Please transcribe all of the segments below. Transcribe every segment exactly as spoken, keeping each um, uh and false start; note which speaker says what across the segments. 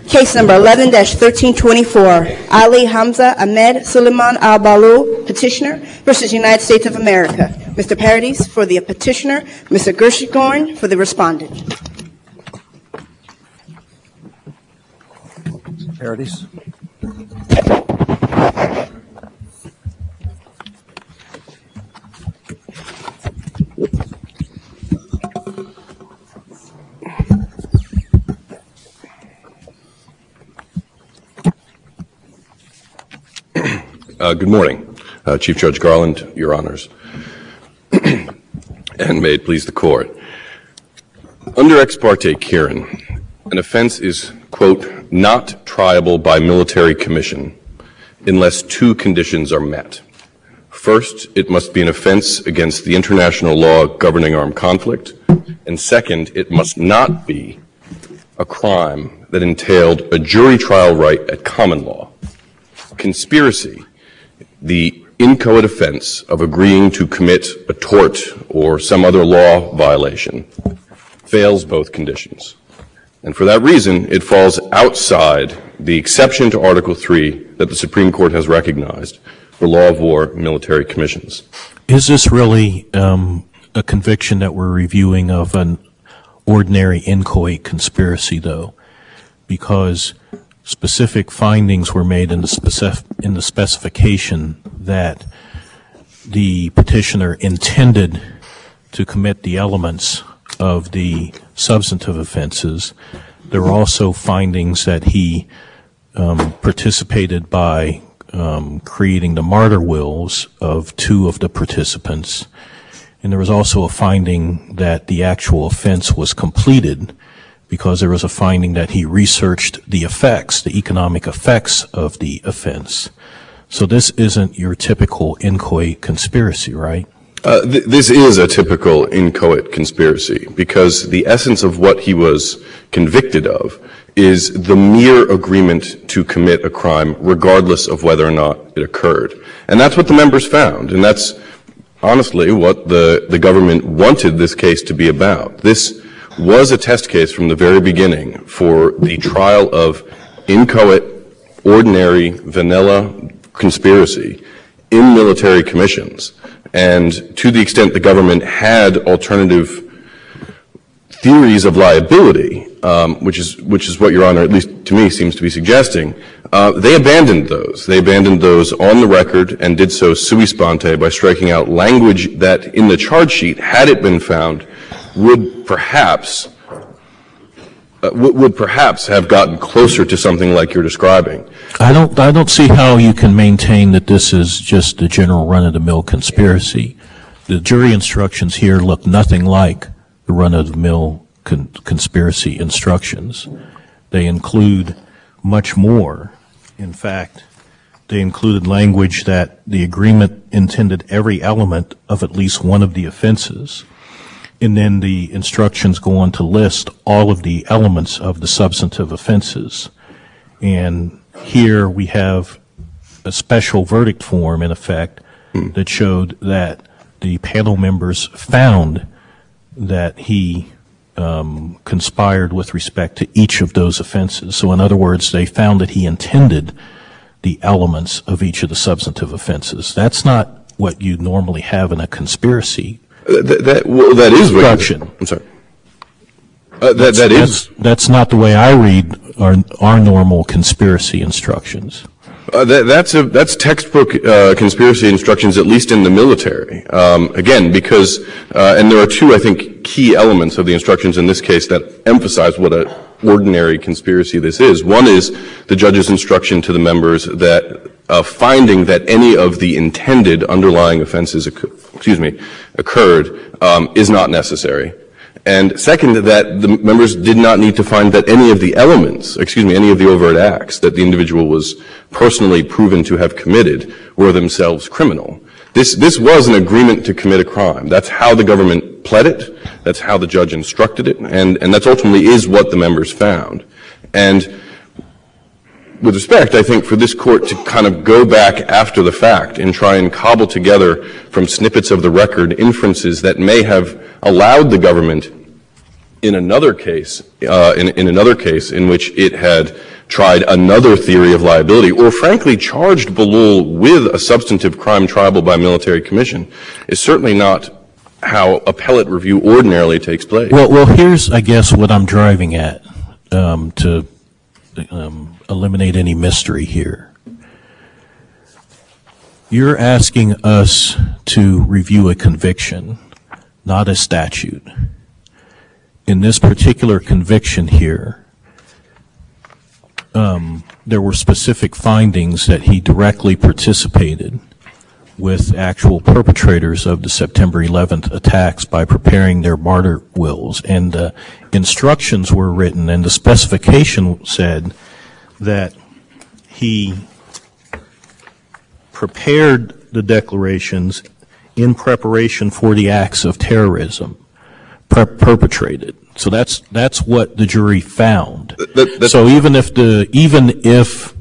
Speaker 1: Case number eleven dash thirteen twenty-four, Ali Hamza Ahmed Suleiman Al-Balou, petitioner, versus United States of America. Mister Paradis for the petitioner, Mister Gershengorn for the respondent.
Speaker 2: Paradis.
Speaker 3: Uh, good morning, uh, Chief Judge Garland, Your Honors, and may it please the Court. Under Ex parte Kieran, an offense is, quote, not triable by military commission unless two conditions are met. First, it must be an offense against the international law governing armed conflict, and second, it must not be a crime that entailed a jury trial right at common law. Conspiracy, the inchoate offense of agreeing to commit a tort or some other law violation, fails both conditions. And for that reason, it falls outside the exception to Article three that the Supreme Court has recognized for law of war military commissions.
Speaker 4: Is this really um, a conviction that we're reviewing of an ordinary inchoate conspiracy, though? Because specific findings were made in the, specific, in the specification that the petitioner intended to commit the elements of the substantive offenses. There were also findings that he um, participated by um, creating the martyr wills of two of the participants. And there was also a finding that the actual offense was completed because there was a finding that he researched the effects, the economic effects of the offense. So this isn't your typical inchoate conspiracy, right?
Speaker 3: Uh, th- this is a typical inchoate conspiracy because the essence of what he was convicted of is the mere agreement to commit a crime regardless of whether or not it occurred. And that's what the members found, and that's honestly what the, the government wanted this case to be about. This was a test case from the very beginning for the trial of inchoate, ordinary, vanilla conspiracy in military commissions. And to the extent the government had alternative theories of liability, um, which is which is what Your Honor, at least to me, seems to be suggesting, uh, they abandoned those. They abandoned those on the record and did so sui sponte by striking out language that in the charge sheet, had it been found, would perhaps uh, w- would perhaps have gotten closer to something like you're describing.
Speaker 4: I don't I don't see how you can maintain that this is just a general run-of-the-mill conspiracy. The jury instructions here look nothing like the run-of-the-mill con- conspiracy instructions. They include much more. In fact, they included language that the agreement intended every element of at least one of the offenses. And then the instructions go on to list all of the elements of the substantive offenses. And here we have a special verdict form, in effect, hmm. that showed that the panel members found that he um, conspired with respect to each of those offenses. So in other words, they found that he intended the elements of each of the substantive offenses. That's not what you normally have in a conspiracy.
Speaker 3: Uh, that, that, well, that is what
Speaker 4: instruction.
Speaker 3: I'm sorry. Uh, that, that is.
Speaker 4: That's, that's not the way I read our, our normal conspiracy instructions.
Speaker 3: Uh, that, that's a, that's textbook uh, conspiracy instructions, at least in the military. Um, again, because uh, and there are two, I think, key elements of the instructions in this case that emphasize what an ordinary conspiracy this is. One is the judge's instruction to the members that uh, finding that any of the intended underlying offenses, excuse me, occurred um, is not necessary. And second, that the members did not need to find that any of the elements, excuse me, any of the overt acts that the individual was personally proven to have committed were themselves criminal. This, this was an agreement to commit a crime. That's how the government pled it. That's how the judge instructed it. And, and that's ultimately is what the members found. And with respect, I think for this court to kind of go back after the fact and try and cobble together from snippets of the record inferences that may have allowed the government in another case, uh, in, in another case in which it had tried another theory of liability, or frankly charged Belul with a substantive crime triable by military commission, is certainly not how appellate review ordinarily takes place.
Speaker 4: Well, well, here's, I guess, what I'm driving at um, to um, eliminate any mystery here. You're asking us to review a conviction, not a statute. In this particular conviction here, um, there were specific findings that he directly participated with actual perpetrators of the September eleventh attacks by preparing their martyr wills. And uh, instructions were written, and the specification said that he prepared the declarations in preparation for the acts of terrorism per- perpetrated. So that's that's what the jury found.
Speaker 3: That, that,
Speaker 4: so even if the even if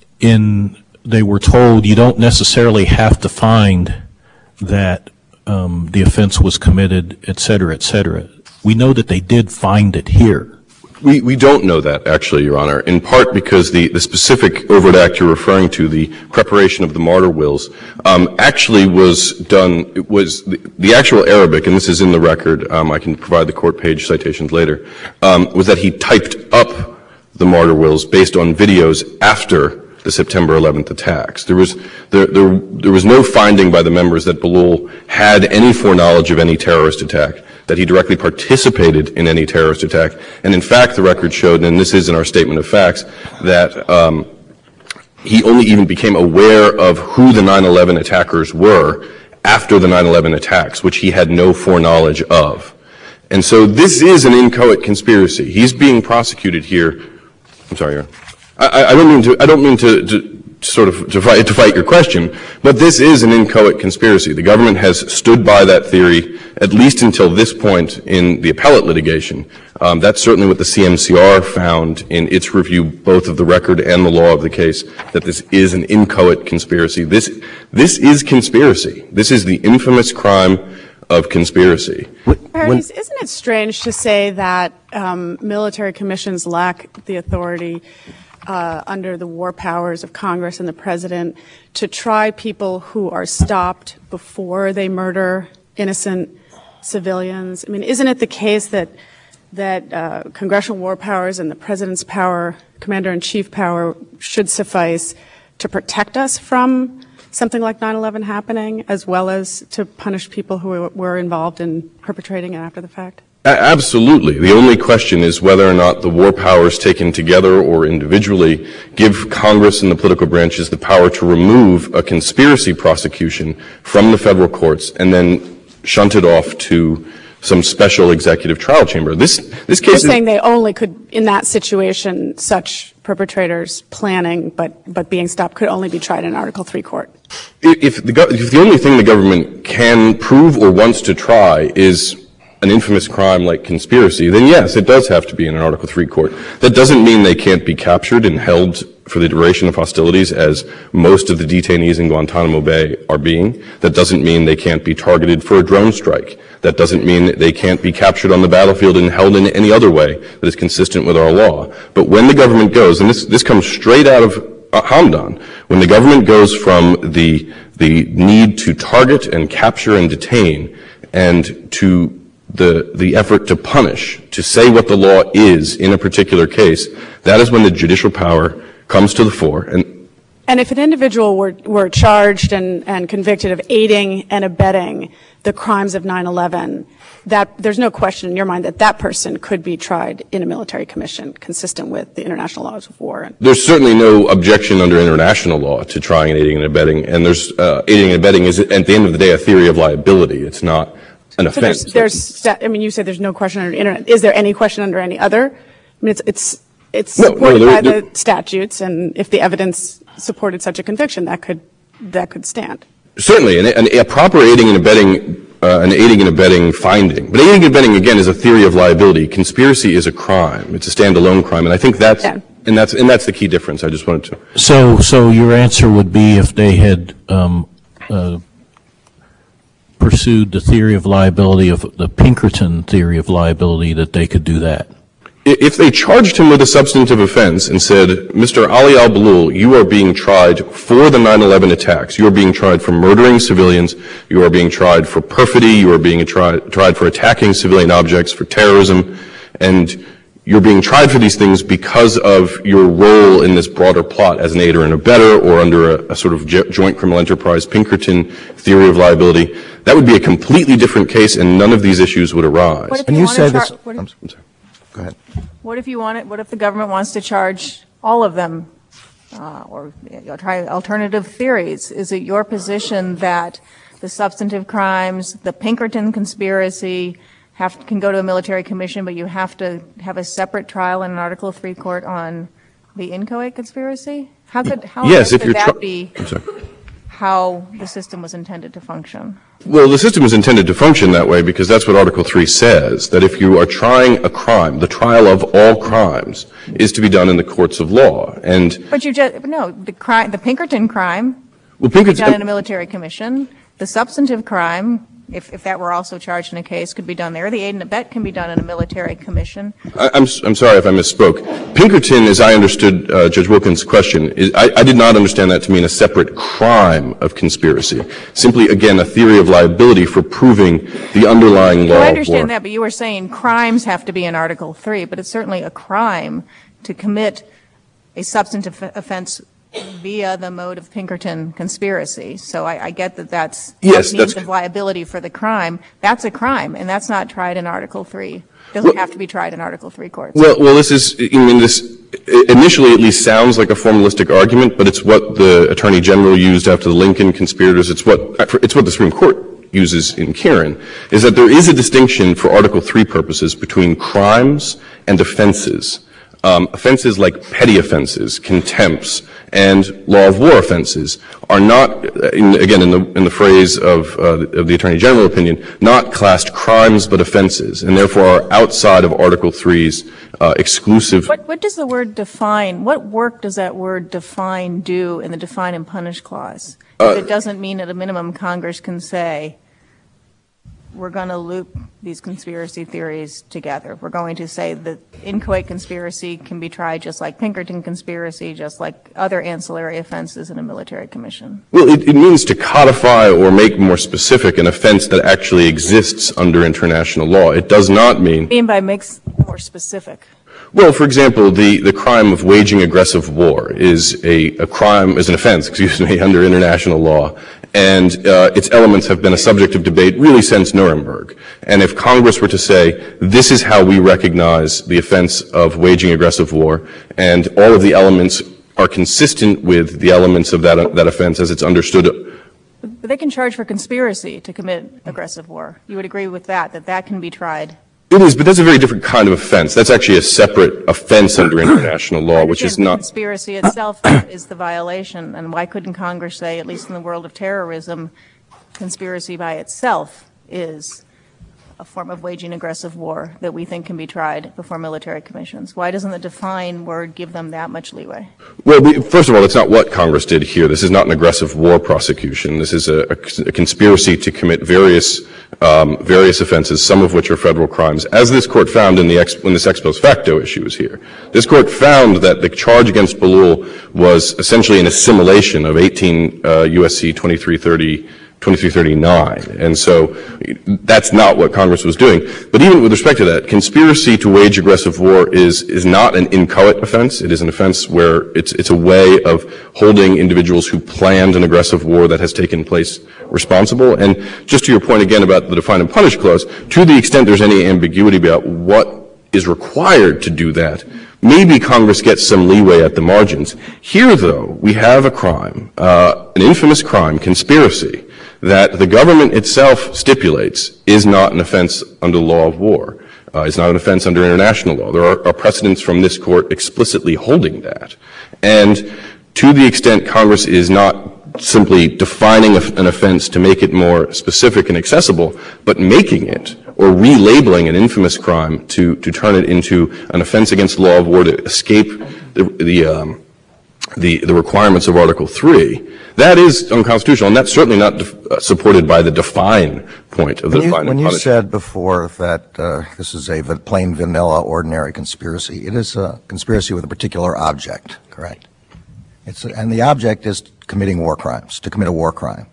Speaker 4: in they were told you don't necessarily have to find that um, the offense was committed, et cetera, et cetera, we know that they did find it here.
Speaker 3: We, we don't know that, actually, Your Honor, in part because the, the specific overt act you're referring to, the preparation of the martyr wills, um, actually was done, it was the, the actual Arabic, and this is in the record, um, I can provide the court page citations later, um, was that he typed up the martyr wills based on videos after the September eleventh attacks. There was, there, there, there was no finding by the members that Belul had any foreknowledge of any terrorist attack, that he directly participated in any terrorist attack. And in fact, the record showed, and this is in our statement of facts, that um, he only even became aware of who the nine eleven attackers were after the nine eleven attacks, which he had no foreknowledge of. And so this is an inchoate conspiracy. He's being prosecuted here. I'm sorry, Your Honor. I, I don't mean to, I don't mean to, to sort of to fight, to fight your question, but this is an inchoate conspiracy. The government has stood by that theory at least until this point in the appellate litigation. Um, that's certainly what the C M C R found in its review, both of the record and the law of the case, that this is an inchoate conspiracy. This, this is conspiracy. This is the infamous crime of conspiracy.
Speaker 2: Paradis, isn't it strange to say that um, military commissions lack the authority Uh, under the war powers of Congress and the President to try people who are stopped before they murder innocent civilians? I mean, isn't it the case that that uh, congressional war powers and the President's power, Commander-in-Chief power, should suffice to protect us from something like nine eleven happening, as well as to punish people who were involved in perpetrating it after the fact?
Speaker 3: Absolutely. The only question is whether or not the war powers taken together or individually give Congress and the political branches the power to remove a conspiracy prosecution from the federal courts and then shunt it off to some special executive trial chamber. This, this case
Speaker 2: You're
Speaker 3: is
Speaker 2: saying they only could, in that situation, such perpetrators planning but, but being stopped could only be tried in Article three court?
Speaker 3: If the, if the only thing the government can prove or wants to try is an infamous crime like conspiracy, then yes, it does have to be in an Article three court. That doesn't mean they can't be captured and held for the duration of hostilities, as most of the detainees in Guantanamo Bay are being. That doesn't mean they can't be targeted for a drone strike. That doesn't mean that they can't be captured on the battlefield and held in any other way that is consistent with our law. But when the government goes, and this, this comes straight out of uh, Hamdan, when the government goes from the, the need to target and capture and detain and to the, the effort to punish, to say what the law is in a particular case, that is when the judicial power comes to the fore. And,
Speaker 2: and if an individual were, were charged and, and convicted of aiding and abetting the crimes of nine eleven, that there's no question in your mind that that person could be tried in a military commission consistent with the international laws of war.
Speaker 3: There's certainly no objection under international law to trying and aiding and abetting, and there's uh, aiding and abetting is at the end of the day a theory of liability. It's not an
Speaker 2: so
Speaker 3: offense.
Speaker 2: There's, there's, I mean, you said there's no question under internet. Is there any question under any other? I mean, it's it's it's
Speaker 3: No, no,
Speaker 2: supported
Speaker 3: there-
Speaker 2: by
Speaker 3: there-
Speaker 2: the statutes, and if the evidence supported such a conviction, that could that could stand.
Speaker 3: Certainly, and, and a proper aiding and abetting, uh, an aiding and abetting finding. But aiding and abetting, again, is a theory of liability. Conspiracy is a crime. It's a standalone crime, and I think that's
Speaker 2: Yeah.
Speaker 3: and that's and that's the key difference. I just wanted to.
Speaker 4: So, so your answer would be if they had um, uh, pursued the theory of liability of the Pinkerton theory of liability, that they could do that?
Speaker 3: If they charged him with a substantive offense and said, Mister Ali al-Balul, you are being tried for the nine eleven attacks, you are being tried for murdering civilians, you are being tried for perfidy, you are being tri- tried for attacking civilian objects, for terrorism, and you're being tried for these things because of your role in this broader plot as an aider and abetter or under a, a sort of jo- joint criminal enterprise Pinkerton theory of liability, that would be a completely different case and none of these issues would arise.
Speaker 5: What if
Speaker 6: And
Speaker 5: you,
Speaker 6: you
Speaker 5: want
Speaker 6: say
Speaker 5: to char-
Speaker 6: this.
Speaker 5: what if,
Speaker 6: I'm, I'm sorry. Go ahead.
Speaker 5: what if you want it? What if the government wants to charge all of them, uh, or you know, try alternative theories? Is it your position that the substantive crimes, the Pinkerton conspiracy, have can go to a military commission, but you have to have a separate trial in an Article three court on the inchoate conspiracy? How could how
Speaker 3: Yes, if
Speaker 5: could
Speaker 3: you're
Speaker 5: that
Speaker 3: tr-
Speaker 5: be
Speaker 3: I'm sorry.
Speaker 5: how the system was intended to function?
Speaker 3: Well, the system is intended to function that way because that's what Article three says, that if you are trying a crime, the trial of all crimes is to be done in the courts of law. And
Speaker 5: But you just no the crime, the Pinkerton crime,
Speaker 3: well,
Speaker 5: be
Speaker 3: Pinkerton,
Speaker 5: done in a military commission. The substantive crime, if, if that were also charged in a case, could be done there. The aid and abet can be done in a military commission.
Speaker 3: I, I'm, I'm sorry if I misspoke. Pinkerton, as I understood uh, Judge Wilkins' question, is, I, I did not understand that to mean a separate crime of conspiracy. Simply, again, a theory of liability for proving the underlying law
Speaker 5: Well, I
Speaker 3: of war.
Speaker 5: understand that, but you were saying crimes have to be in Article three, but it's certainly a crime to commit a substantive offense via the mode of Pinkerton conspiracy. So I, I get that that's
Speaker 3: Yes,
Speaker 5: means
Speaker 3: that's
Speaker 5: of liability for the crime. That's a crime, and that's not tried in Article three. Doesn't
Speaker 3: Well-
Speaker 5: have to be tried in Article three courts.
Speaker 3: Well, well, this is, I mean, this initially at least sounds like a formalistic argument, but it's what the Attorney General used after the Lincoln conspirators. It's what, it's what the Supreme Court uses in Kieran, is that there is a distinction for Article three purposes between crimes and offenses. Um, offenses like petty offenses, contempts, and law of war offenses are not, in, again, in the in the phrase of, uh, of the Attorney General opinion, not classed crimes but offenses, and therefore are outside of Article three's uh, exclusive.
Speaker 5: What, what does the word define, what work does that word define do in the define and punish clause?
Speaker 3: Uh,
Speaker 5: If it doesn't mean at a minimum Congress can say, we're going to loop these conspiracy theories together. We're going to say that inchoate conspiracy can be tried just like Pinkerton conspiracy, just like other ancillary offenses in a military commission.
Speaker 3: Well, it, it means to codify or make more specific an offense that actually exists under international law. It does not mean.
Speaker 5: What do you mean by makes more specific?
Speaker 3: Well, for example, the, the crime of waging aggressive war is a, a crime, is an offense, excuse me, under international law. And uh, its elements have been a subject of debate really since Nuremberg. And if Congress were to say, this is how we recognize the offense of waging aggressive war, and all of the elements are consistent with the elements of that, uh, that offense as it's understood.
Speaker 5: But they can charge for conspiracy to commit aggressive war. You would agree with that, that that can be tried?
Speaker 3: It is, but that's a very different kind of offense. That's actually a separate offense under international law, which is not.
Speaker 5: Conspiracy itself is the violation, and why couldn't Congress say, at least in the world of terrorism, conspiracy by itself is a form of waging aggressive war that we think can be tried before military commissions? Why doesn't the define word give them that much leeway?
Speaker 3: Well, we, first of all, that's not what Congress did here. This is not an aggressive war prosecution. This is a, a, a conspiracy to commit various um, various offenses, some of which are federal crimes, as this court found in the ex, when this ex post facto issue was here. This court found that the charge against Balul was essentially an assimilation of eighteen uh, U S C twenty-three thirty. twenty-three thirty-nine. And so that's not what Congress was doing. But even with respect to that, conspiracy to wage aggressive war is, is not an inchoate offense. It is an offense where it's, it's a way of holding individuals who planned an aggressive war that has taken place responsible. And just to your point again about the define and punish clause, to the extent there's any ambiguity about what is required to do that, maybe Congress gets some leeway at the margins. Here, though, we have a crime, uh, an infamous crime, conspiracy, that the government itself stipulates is not an offense under the law of war. Uh, it's not an offense under international law. There are, are precedents from this court explicitly holding that. And to the extent Congress is not simply defining a, an offense to make it more specific and accessible, but making it or relabeling an infamous crime to, to turn it into an offense against the law of war to escape the, the um, the, the requirements of Article three, that is unconstitutional, and that's certainly not def- uh, supported by the define point of the
Speaker 6: when you,
Speaker 3: define
Speaker 6: when
Speaker 3: and
Speaker 6: you
Speaker 3: punish.
Speaker 6: said before that uh, this is a v- plain vanilla ordinary conspiracy, it is a conspiracy with a particular object, correct? It's a, and the object is committing war crimes, to commit a war crime.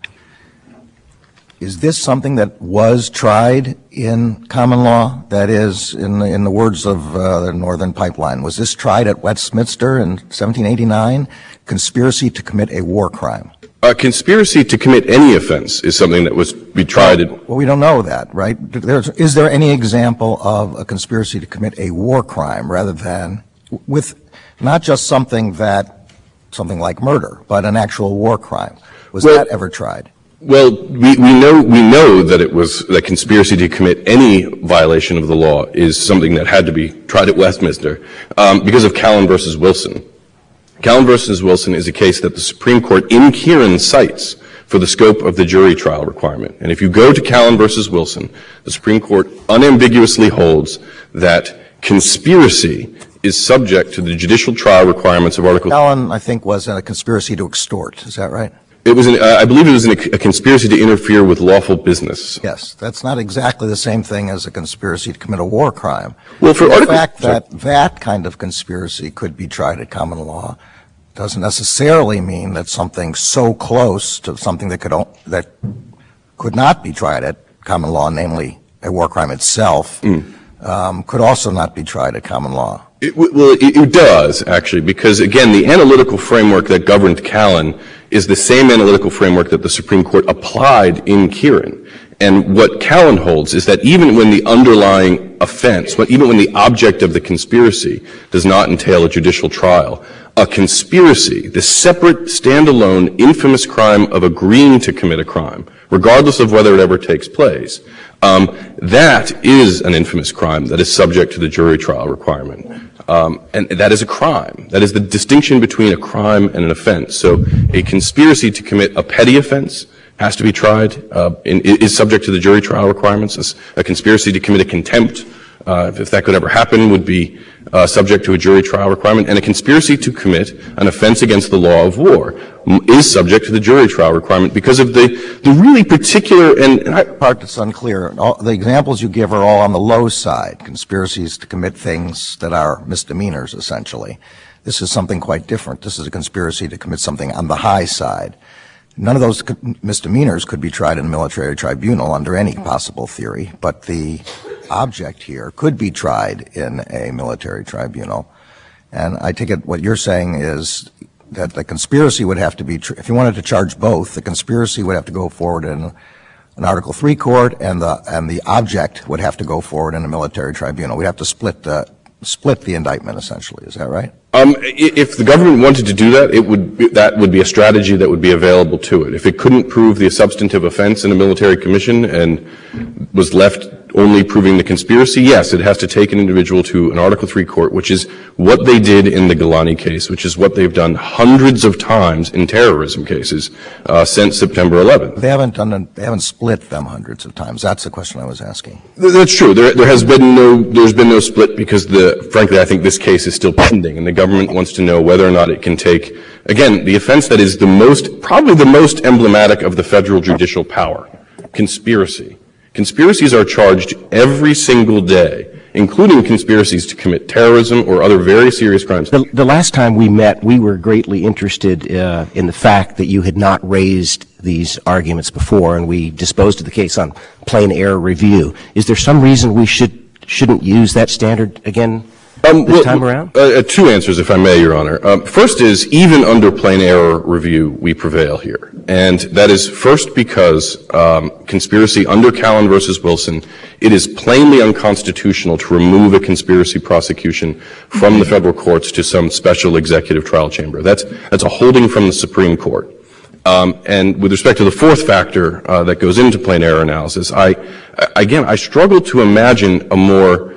Speaker 6: Is this something that was tried in common law? That is, in the, in the words of uh, the Northern Pipeline, was this tried at Westminster in seventeen eighty-nine? Conspiracy to commit a war crime.
Speaker 3: A conspiracy to commit any offense is something that was be tried at.
Speaker 6: Well, we don't know that, right? There's, is there any example of a conspiracy to commit a war crime rather than with not just something that, something like murder, but an actual war crime? Was
Speaker 3: well,
Speaker 6: that ever tried?
Speaker 3: Well, we, we know we know that it was that conspiracy to commit any violation of the law is something that had to be tried at Westminster um, because of Callan versus Wilson. Callan versus Wilson is a case that the Supreme Court in Kieran cites for the scope of the jury trial requirement. And if you go to Callan versus Wilson, the Supreme Court unambiguously holds that conspiracy is subject to the judicial trial requirements of Article.
Speaker 6: Callan, I think, was a conspiracy to extort. Is that right?
Speaker 3: It was, an, uh, I believe, it was an, a conspiracy to interfere with lawful business.
Speaker 6: Yes, that's not exactly the same thing as a conspiracy to commit a war crime.
Speaker 3: Well, for
Speaker 6: the
Speaker 3: Article,
Speaker 6: fact that that kind of conspiracy could be tried at common law doesn't necessarily mean that something so close to something that could that could not be tried at common law, namely a war crime itself, mm. um, could also not be tried at common law.
Speaker 3: It, well, it, it does, actually, because, again, the analytical framework that governed Callan is the same analytical framework that the Supreme Court applied in Kieran. And what Callan holds is that even when the underlying offense, what, even when the object of the conspiracy does not entail a judicial trial, a conspiracy, the separate, standalone, infamous crime of agreeing to commit a crime, regardless of whether it ever takes place, um, that is an infamous crime that is subject to the jury trial requirement. Um, and that is a crime. That is the distinction between a crime and an offense. So a conspiracy to commit a petty offense has to be tried, uh, in, is subject to the jury trial requirements. A conspiracy to commit a contempt, uh, if that could ever happen, would be uh, subject to a jury trial requirement. And a conspiracy to commit an offense against the law of war is subject to the jury trial requirement because of the, the really particular and, and I,
Speaker 6: part that's unclear. All, the examples you give are all on the low side, conspiracies to commit things that are misdemeanors, essentially. This is something quite different. This is a conspiracy to commit something on the high side. None of those misdemeanors could be tried in a military tribunal under any possible theory, but the object here could be tried in a military tribunal. And I take it what you're saying is that the conspiracy would have to be, tr- if you wanted to charge both, the conspiracy would have to go forward in an Article three court, and the and the object would have to go forward in a military tribunal. We'd have to split the split the indictment, essentially. Is that right?
Speaker 3: Um, if the government wanted to do that, it would that would be a strategy that would be available to it. If it couldn't prove the substantive offense in a military commission and was left only proving the conspiracy, yes, it has to take an individual to an Article three court, which is what they did in the Gilani case, which is what they've done hundreds of times in terrorism cases uh, since September eleventh.
Speaker 6: They haven't done. A, they haven't split them hundreds of times. That's the question I was asking.
Speaker 3: That's true. There, there has been no. There's been no split because the. Frankly, I think this case is still pending, and the government wants to know whether or not it can take. Again, the offense that is the most, probably the most emblematic of the federal judicial power, conspiracy. Conspiracies are charged every single day, including conspiracies to commit terrorism or other very serious crimes.
Speaker 7: The, the last time we met, we were greatly interested uh, in the fact that you had not raised these arguments before, and we disposed of the case on plain error review. Is there some reason we should, shouldn't use that standard again
Speaker 3: Um,
Speaker 7: this
Speaker 3: well,
Speaker 7: time around?
Speaker 3: Uh, two answers, if I may, Your Honor. Um, first is, even under plain error review, we prevail here. And that is first because um, conspiracy under Callan versus Wilson, it is plainly unconstitutional to remove a conspiracy prosecution from the federal courts to some special executive trial chamber. That's, that's a holding from the Supreme Court. Um, and with respect to the fourth factor uh, that goes into plain error analysis, I, again, I struggle to imagine a more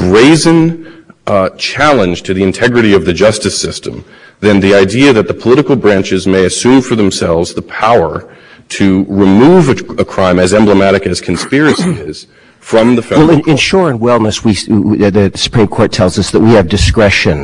Speaker 3: brazen Uh, challenge to the integrity of the justice system than the idea that the political branches may assume for themselves the power to remove a, a crime as emblematic as conspiracy is from the federal
Speaker 7: Well, in,
Speaker 3: court.
Speaker 7: in Shore and Wellness, we, the Supreme Court tells us that we have discretion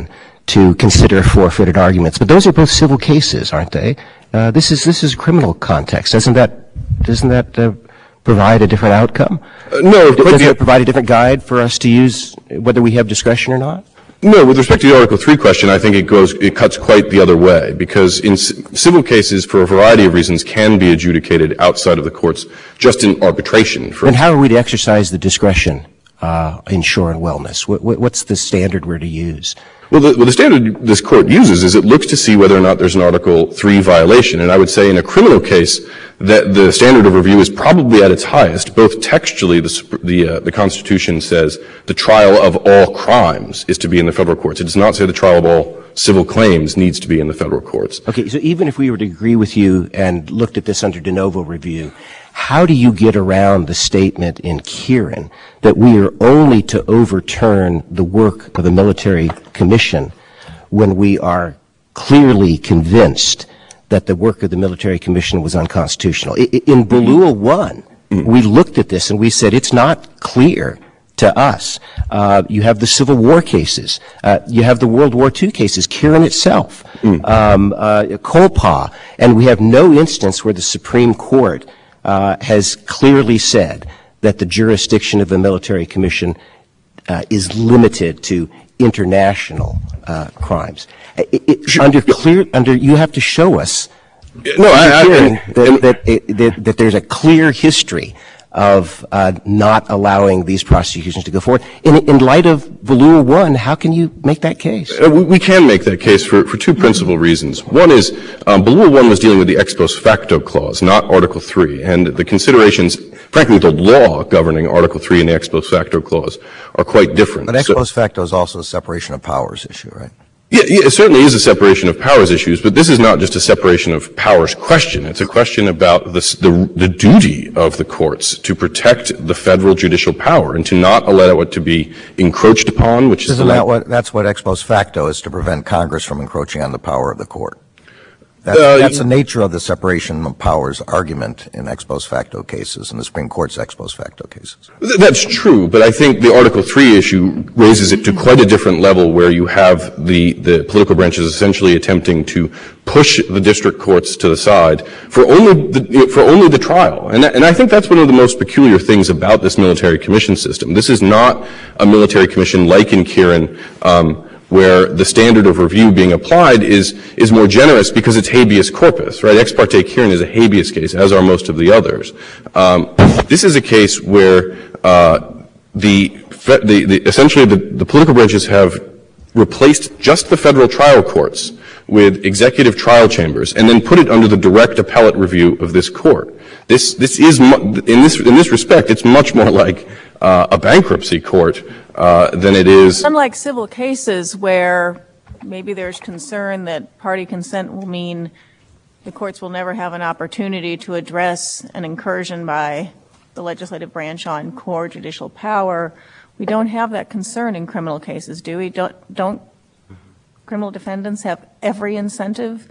Speaker 7: to consider forfeited arguments. But those are both civil cases, aren't they? Uh, this is this is criminal context. Doesn't that doesn't that uh, provide a different outcome?
Speaker 3: Uh, no.
Speaker 7: Doesn't it provide a different guide for us to use whether we have discretion or not?
Speaker 3: No, with respect to the Article three question, I think it goes, it cuts quite the other way, because in c- civil cases, for a variety of reasons, can be adjudicated outside of the courts, just in arbitration.
Speaker 7: And how are we to exercise the discretion uh, in Shore and Wellness? What, what's the standard we're to use?
Speaker 3: Well the, well, the standard this court uses is it looks to see whether or not there's an Article three violation, and I would say in a criminal case that the standard of review is probably at its highest. Both textually, the the, uh, the Constitution says the trial of all crimes is to be in the federal courts. It does not say the trial of all civil claims needs to be in the federal courts.
Speaker 7: Okay, so even if we were to agree with you and looked at this under de novo review, how do you get around the statement in Kieran that we are only to overturn the work of the military commission when we are clearly convinced that the work of the military commission was unconstitutional? In Balua one, mm-hmm. we looked at this and we said it's not clear to us. Uh, you have the Civil War cases. Uh, you have the World War Two cases, Kieran itself, mm. um, uh, Kolpa, and we have no instance where the Supreme Court uh, has clearly said that the jurisdiction of the military commission uh, is limited to international uh, crimes. It, it, under clear, under you have to show us
Speaker 3: no, I, I,
Speaker 7: that, that, that, that, that there's a clear history of uh, not allowing these prosecutions to go forward. In, in light of Balua one, how can you make that case?
Speaker 3: Uh, we, we can make that case for, for two principal reasons. One is um, Balua one was dealing with the ex post facto clause, not Article three, and the considerations, frankly, the law governing Article three and the ex post facto clause are quite different.
Speaker 6: But ex post facto is also a separation of powers issue, right?
Speaker 3: Yeah, yeah, it certainly is a separation of powers issues, but this is not just a separation of powers question. It's a question about the, the, the duty of the courts to protect the federal judicial power and to not allow it to be encroached upon, which is
Speaker 6: Isn't that what, that's what ex post facto is, to prevent Congress from encroaching on the power of the court. That's, uh, that's the nature of the separation of powers argument in ex post facto cases, in the Supreme Court's ex post facto cases.
Speaker 3: That's true, but I think the Article three issue raises it to quite a different level, where you have the, the political branches essentially attempting to push the district courts to the side for only the, for only the trial. And, and I think that's one of the most peculiar things about this military commission system. This is not a military commission like in Kieran, um, where the standard of review being applied is is more generous because it's habeas corpus, right? Ex parte Kieran is a habeas case, as are most of the others. Um, this is a case where uh, the, the, the essentially the, the political branches have replaced just the federal trial courts with executive trial chambers, and then put it under the direct appellate review of this court. This this is in this in this respect, it's much more like uh, a bankruptcy court uh, than it is.
Speaker 5: Unlike civil cases where maybe there's concern that party consent will mean the courts will never have an opportunity to address an incursion by the legislative branch on core judicial power. We don't have that concern in criminal cases, do we? Don't don't criminal defendants have every incentive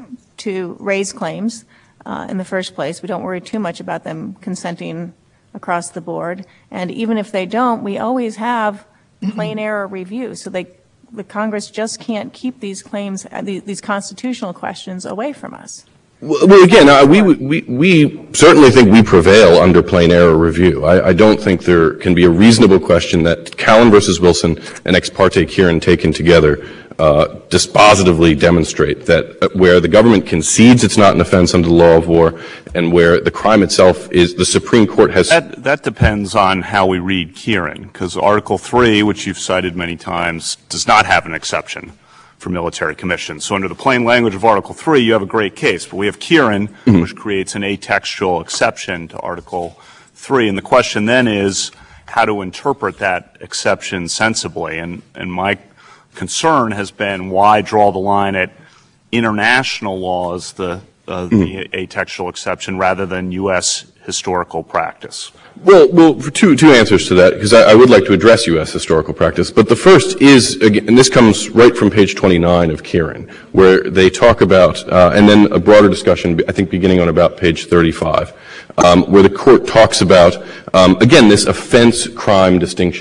Speaker 5: to raise claims uh, in the first place? We don't worry too much about them consenting across the board. And even if they don't, we always have plain error review. So they, the Congress just can't keep these claims, uh, these, these constitutional questions away from us.
Speaker 3: Well, well again, uh, we, we, we certainly think we prevail under plain error review. I, I don't think there can be a reasonable question that Cowan versus Wilson and ex parte Kieran taken together uh, dispositively demonstrate that uh, where the government concedes it's not an offense under the law of war, and where the crime itself is, the Supreme Court has.
Speaker 8: That, that depends on how we read Kieran, because Article three, which you've cited many times, does not have an exception for military commissions. So under the plain language of Article three, you have a great case. But we have Kieran, mm-hmm. which creates an atextual exception to Article three. And the question then is how to interpret that exception sensibly. And, and my concern has been, why draw the line at international laws, the, uh, mm-hmm. the atextual exception, rather than U S historical practice?
Speaker 3: Well, well, for two, two answers to that, because I, I would like to address U S historical practice. But the first is, again, and this comes right from page twenty-nine of Kieran, where they talk about, uh, and then a broader discussion, I think beginning on about page thirty-five, um, where the court talks about, um, again, this offense-crime distinction.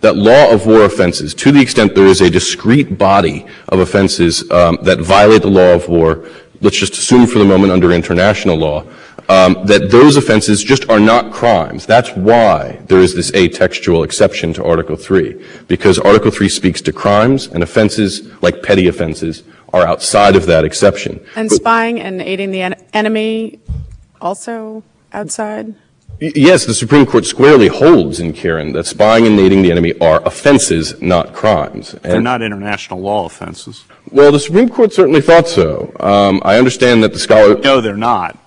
Speaker 3: that law of war offenses, to the extent there is a discrete body of offenses um, that violate the law of war, let's just assume for the moment under international law, um, that those offenses just are not crimes. That's why there is this atextual exception to Article three, because Article three speaks to crimes, and offenses like petty offenses are outside of that exception.
Speaker 2: And
Speaker 3: but,
Speaker 2: spying and aiding the en- enemy also outside?
Speaker 3: y- yes, the Supreme Court squarely holds in Kieran that spying and aiding the enemy are offenses, not crimes. And
Speaker 8: They're not international law offenses.
Speaker 3: Well, the Supreme Court certainly thought so. Um, I understand that the scholar.
Speaker 8: No, they're not.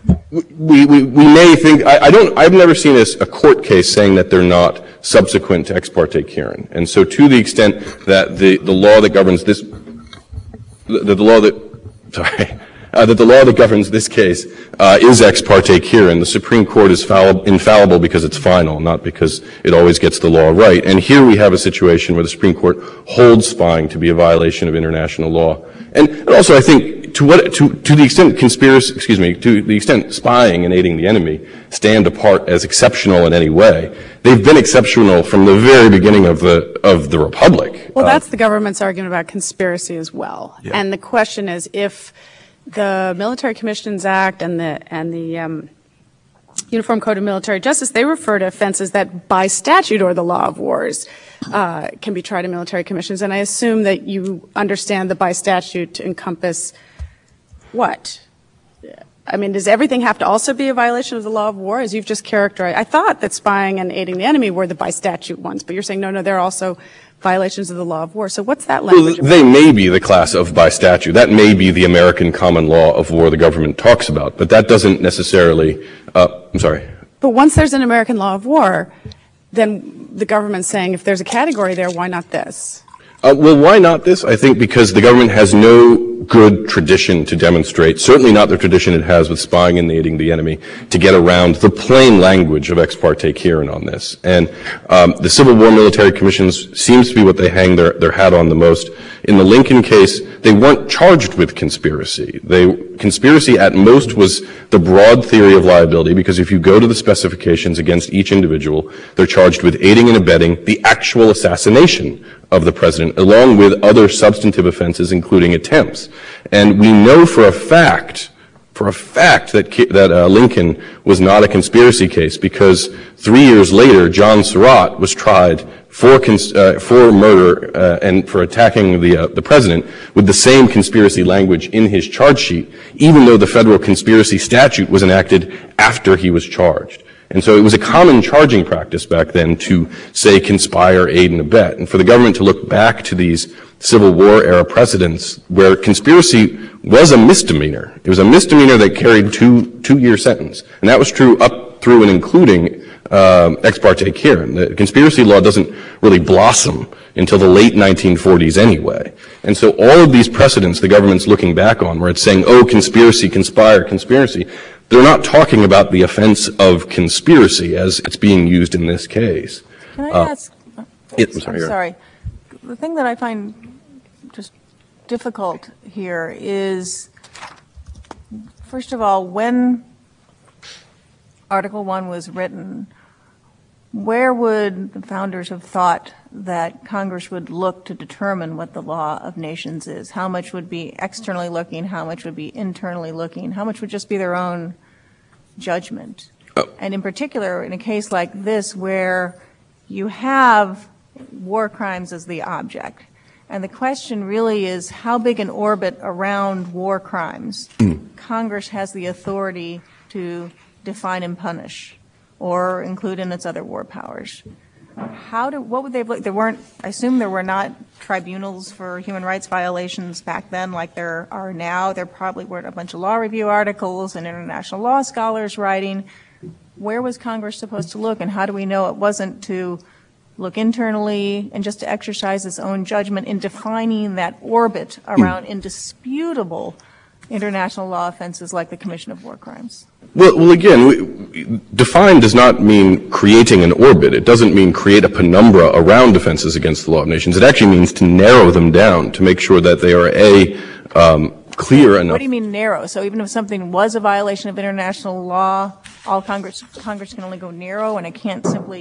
Speaker 3: We, we, we may think, I, I don't, I've never seen a, a court case saying that they're not subsequent to ex parte Kieran. And so to the extent that the, the law that governs this, the, the law that, sorry, uh, that the law that governs this case uh, is ex parte Kieran, the Supreme Court is fallible, infallible because it's final, not because it always gets the law right. And here we have a situation where the Supreme Court holds spying to be a violation of international law. And, and also I think to what, to, to the extent conspiracy, excuse me, to the extent spying and aiding the enemy stand apart as exceptional in any way, they've been exceptional from the very beginning of the, of the Republic.
Speaker 2: Well,
Speaker 3: Uh,
Speaker 2: that's the government's argument about conspiracy as well.
Speaker 3: Yeah.
Speaker 2: And the question is if the Military Commissions Act and the, and the um, Uniform Code of Military Justice, they refer to offenses that by statute or the law of wars uh, can be tried in military commissions. And I assume that you understand the by statute to encompass what? I mean, does everything have to also be a violation of the law of war, as you've just characterized? I thought that spying and aiding the enemy were the by statute ones, but you're saying, no, no, they're also violations of the law of war. So what's that language
Speaker 3: Well,
Speaker 2: about?
Speaker 3: they may be the class of by statute. That may be the American common law of war the government talks about, but that doesn't necessarily, uh, I'm sorry.
Speaker 2: But once there's an American law of war, then the government's saying if there's a category there, why not this?
Speaker 3: Uh, well, why not this? I think because the government has no good tradition to demonstrate, certainly not the tradition it has with spying and aiding the enemy, to get around the plain language of ex parte Kieran on this. And um, the Civil War military commissions seems to be what they hang their, their hat on the most. In the Lincoln case, they weren't charged with conspiracy. They, conspiracy at most was the broad theory of liability, because if you go to the specifications against each individual, they're charged with aiding and abetting the actual assassination of the president, along with other substantive offenses, including attempts. And we know for a fact, for a fact that that uh, Lincoln was not a conspiracy case, because three years later, John Surratt was tried for cons- uh, for murder uh, and for attacking the uh, the president with the same conspiracy language in his charge sheet, even though the federal conspiracy statute was enacted after he was charged. And so it was a common charging practice back then to say conspire, aid, and abet. And for the government to look back to these Civil War era precedents where conspiracy was a misdemeanor. It was a misdemeanor that carried two, two-year sentence. And that was true up through and including uh, ex parte Kieran. The conspiracy law doesn't really blossom until the late nineteen forties anyway. And so all of these precedents the government's looking back on where it's saying, oh, conspiracy, conspire, conspiracy, they're not talking about the offense of conspiracy as it's being used in this case.
Speaker 5: Can I
Speaker 3: Uh,
Speaker 5: ask?
Speaker 3: it- I'm
Speaker 5: I'm
Speaker 3: sorry,
Speaker 5: sorry. The thing that I find just difficult here is, first of all, when Article One was written, where would the founders have thought that Congress would look to determine what the law of nations is? How much would be externally looking? How much would be internally looking? How much would just be their own judgment?
Speaker 3: Oh.
Speaker 5: And in particular, in a case like this where you have war crimes as the object, and the question really is how big an orbit around war crimes Congress has the authority to define and punish or include in its other war powers. How do, what would they have looked, there weren't, I assume there were not tribunals for human rights violations back then like there are now. There probably weren't a bunch of law review articles and international law scholars writing. Where was Congress supposed to look, and how do we know it wasn't to look internally and just to exercise its own judgment in defining that orbit around indisputable international law offenses like the commission of war crimes?
Speaker 3: Well, well again, we, define does not mean creating an orbit. It doesn't mean create a penumbra around offenses against the law of nations. It actually means to narrow them down to make sure that they are, A, um, clear enough.
Speaker 5: What do you mean narrow? So even if something was a violation of international law, all Congress, Congress can only go narrow, and it can't simply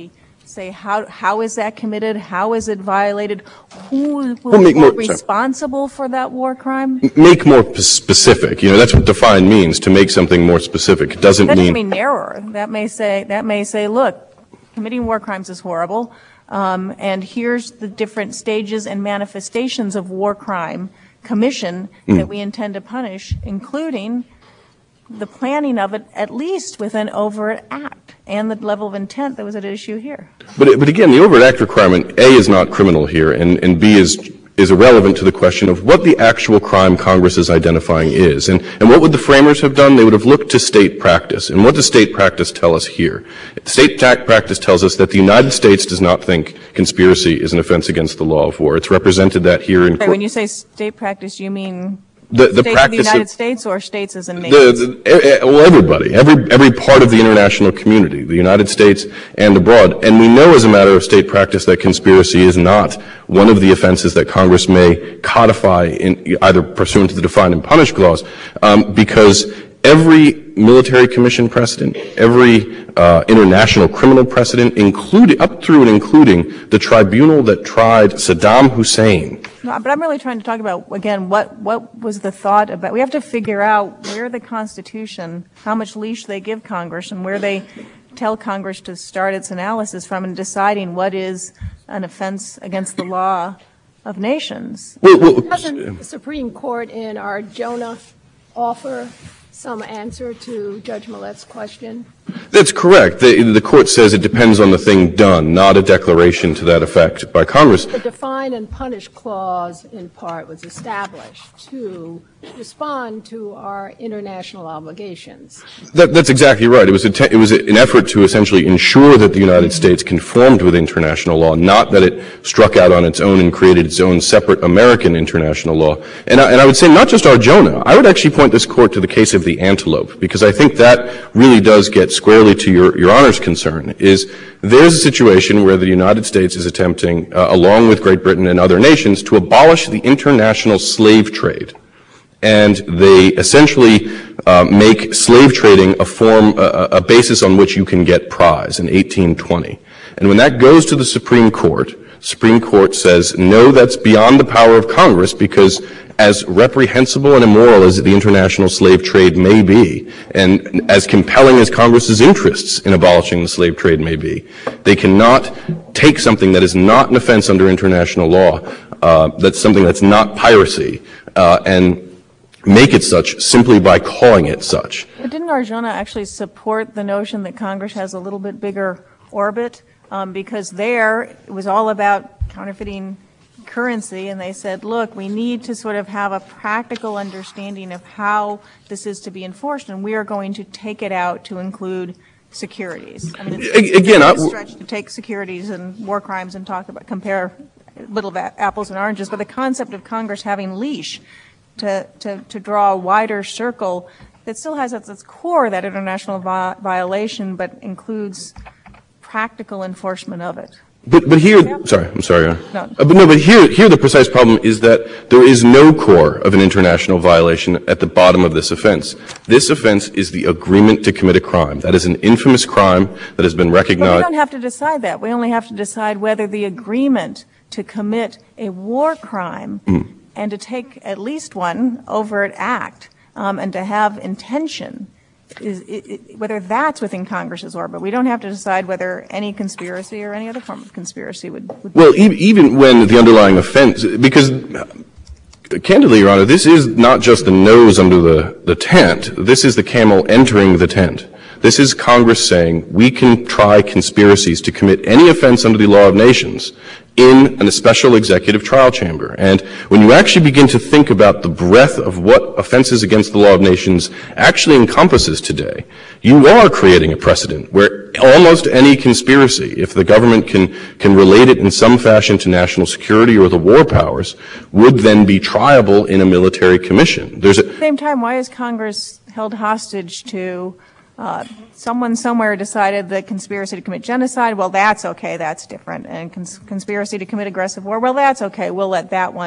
Speaker 5: say how how is that committed? How is it violated? Who will
Speaker 3: Well, make
Speaker 5: be
Speaker 3: more-
Speaker 5: responsible for that war crime?
Speaker 3: Make more p- specific. You know, that's what define means, to make something more specific. It doesn't
Speaker 5: That doesn't
Speaker 3: mean,
Speaker 5: mean narrower. That may say that may say, look, committing war crimes is horrible, um, and here's the different stages and manifestations of war crime commission
Speaker 3: Mm.
Speaker 5: that we intend to punish, including the planning of it, at least with an overt act, and the level of intent that was at issue here.
Speaker 3: But, but again, the overt act requirement, A, is not criminal here, and, and B, is is irrelevant to the question of what the actual crime Congress is identifying is. And, and what would the framers have done? They would have looked to state practice. And what does state practice tell us here? State practice tells us that the United States does not think conspiracy is an offense against the law of war. It's represented that here in
Speaker 5: Sorry,
Speaker 3: court.
Speaker 5: when you say state practice, you mean
Speaker 3: The, the
Speaker 5: states of the
Speaker 3: practice
Speaker 5: United
Speaker 3: of,
Speaker 5: States or states as a nation?
Speaker 3: the, the, eh, well, everybody, every, every part of the international community, the United States and abroad. And we know as a matter of state practice that conspiracy is not one of the offenses that Congress may codify in either pursuant to the Define and Punish Clause, um, because every military commission precedent, every uh, international criminal precedent, including, up through and including the tribunal that tried Saddam Hussein.
Speaker 5: No, but I'm really trying to talk about, again, what, what was the thought about, we have to figure out where the Constitution, how much leash they give Congress, and where they tell Congress to start its analysis from in deciding what is an offense against the law of nations.
Speaker 3: Well, well,
Speaker 9: Doesn't the Supreme Court in Arjona offer some answer to Judge Millett's question?
Speaker 3: That's correct. The, the court says it depends on the thing done, not a declaration to that effect by Congress.
Speaker 9: The Define and Punish Clause, in part, was established to respond to our international obligations.
Speaker 3: That, that's exactly right. It was, a te- it was an effort to essentially ensure that the United States conformed with international law, not that it struck out on its own and created its own separate American international law. And I, and I would say not just Arjona. I would actually point this court to the case of the Antelope, because I think that really does get squarely to your, your Honor's concern, is there's a situation where the United States is attempting, uh, along with Great Britain and other nations, to abolish the international slave trade. And they essentially uh, make slave trading a form, a, a basis on which you can get prize in eighteen twenty. And when that goes to the Supreme Court, Supreme Court says, no, that's beyond the power of Congress, because as reprehensible and immoral as the international slave trade may be, and as compelling as Congress's interests in abolishing the slave trade may be, they cannot take something that is not an offense under international law, uh, that's something that's not piracy, uh, and make it such simply by calling it such.
Speaker 5: But didn't Arjona actually support the notion that Congress has a little bit bigger orbit? Um, because there, it was all about counterfeiting currency, and they said, look, we need to sort of have a practical understanding of how this is to be enforced, and we are going to take it out to include securities. I mean, it's, it's
Speaker 3: Again,
Speaker 5: a
Speaker 3: I-
Speaker 5: stretch to take securities and war crimes and talk about, compare little va- apples and oranges, but the concept of Congress having leash to, to, to draw a wider circle that still has at its core that international vi- violation, but includes practical enforcement of it.
Speaker 3: But, but here, sorry, I'm sorry. Your Honor.
Speaker 5: No.
Speaker 3: Uh, but no, but here, here the precise problem is that there is no core of an international violation at the bottom of this offense. This offense is the agreement to commit a crime. That is an infamous crime that has been
Speaker 5: But we
Speaker 3: recognized.
Speaker 5: don't have to decide that. We only have to decide whether the agreement to commit a war crime
Speaker 3: Mm.
Speaker 5: and to take at least one overt act um, and to have intention is it, it, whether that's within Congress's orbit. We don't have to decide whether any conspiracy or any other form of conspiracy would. would
Speaker 3: Well, e- even when the underlying offense, because uh, candidly, Your Honor, this is not just the nose under the, the tent. This is the camel entering the tent. This is Congress saying we can try conspiracies to commit any offense under the law of nations in a special executive trial chamber. And when you actually begin to think about the breadth of what offenses against the law of nations actually encompasses today, you are creating a precedent where almost any conspiracy, if the government can, can relate it in some fashion to national security or the war powers, would then be triable in a military commission. There's a,
Speaker 5: At the same time, why is Congress held hostage to uh, someone somewhere decided that conspiracy to commit genocide? Well, that's okay, that's different. And cons- conspiracy to commit aggressive war? Well, that's okay, we'll let that one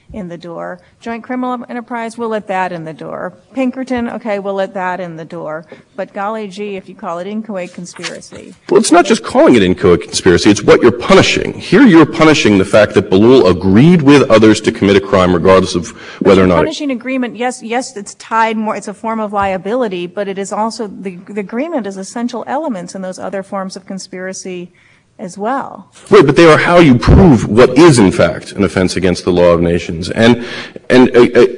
Speaker 5: in the door. Joint criminal enterprise, we'll let that in the door. Pinkerton, okay, we'll let that in the door. But golly gee, if you call it inchoate conspiracy.
Speaker 3: Well, it's not just calling it inchoate conspiracy, it's what you're punishing. Here you're punishing the fact that Ballul agreed with others to commit a crime regardless of whether or not.
Speaker 5: Punishing agreement, yes, yes, it's tied more, it's a form of liability, but it is also, the, the agreement is essential elements in those other forms of conspiracy as well.
Speaker 3: Right, but they are how you prove what is in fact an offense against the law of nations. And, and, uh, uh,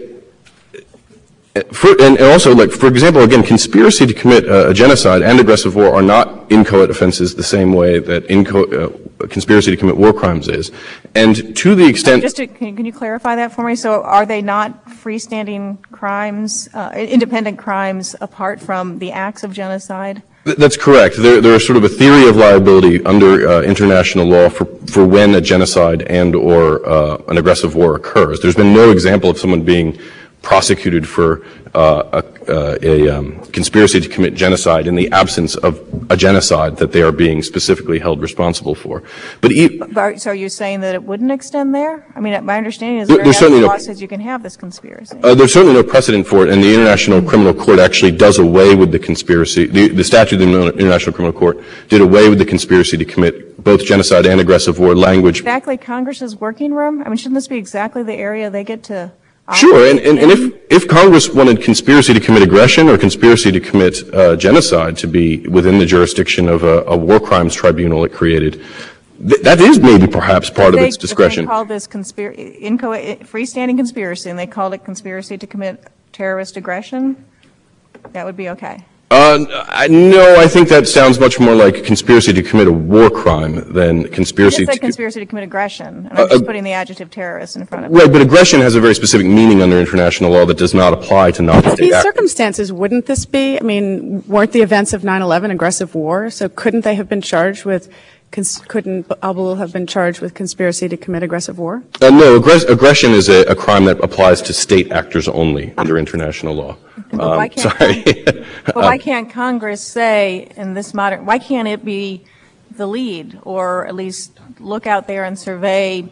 Speaker 3: For, and also, like, for example, again, conspiracy to commit uh, a genocide and aggressive war are not inchoate offenses the same way that incho- uh, conspiracy to commit war crimes is. And to the extent...
Speaker 5: Just to, can, can you clarify that for me? So are they not freestanding crimes, uh, independent crimes apart from the acts of genocide?
Speaker 3: Th- that's correct. There, there is sort of a theory of liability under uh, international law for, for when a genocide and or uh, an aggressive war occurs. There's been no example of someone being prosecuted for uh, a, uh, a um, conspiracy to commit genocide in the absence of a genocide that they are being specifically held responsible for. But, e-
Speaker 5: but so are you saying that it wouldn't extend there? I mean, my understanding is
Speaker 3: there, there's certainly
Speaker 5: law
Speaker 3: no,
Speaker 5: says you can have this conspiracy.
Speaker 3: Uh, there's certainly no precedent for it, and the International Criminal Court actually does away with the conspiracy. The, the statute of the International Criminal Court did away with the conspiracy to commit both genocide and aggressive war language.
Speaker 5: Exactly Congress's working room? I mean, shouldn't this be exactly the area they get to...
Speaker 3: Sure, and, and, and if, if Congress wanted conspiracy to commit aggression or conspiracy to commit uh, genocide to be within the jurisdiction of a, a war crimes tribunal it created, th- that is maybe perhaps part
Speaker 5: they,
Speaker 3: of its discretion.
Speaker 5: If they called this conspir- inco- freestanding conspiracy and they called it conspiracy to commit terrorist aggression, that would be okay.
Speaker 3: Uh, I, no, I think that sounds much more like conspiracy to commit a war crime than conspiracy
Speaker 5: You just said
Speaker 3: to
Speaker 5: conspiracy to commit aggression, and I'm just uh, putting the adjective terrorist in front of it.
Speaker 3: Right, but aggression has a very specific meaning under international law that does not apply to non-state
Speaker 2: These
Speaker 3: actors.
Speaker 2: circumstances, wouldn't this be, I mean, weren't the events of nine eleven aggressive war? So couldn't they have been charged with, cons- couldn't Al-Ballul have been charged with conspiracy to commit aggressive war?
Speaker 3: Uh, no, aggress- aggression is a, a crime that applies to state actors only under international law.
Speaker 5: But why
Speaker 3: Um,
Speaker 5: can't
Speaker 3: sorry.
Speaker 5: But why can't Congress say in this modern, why can't it be the lead, or at least look out there and survey,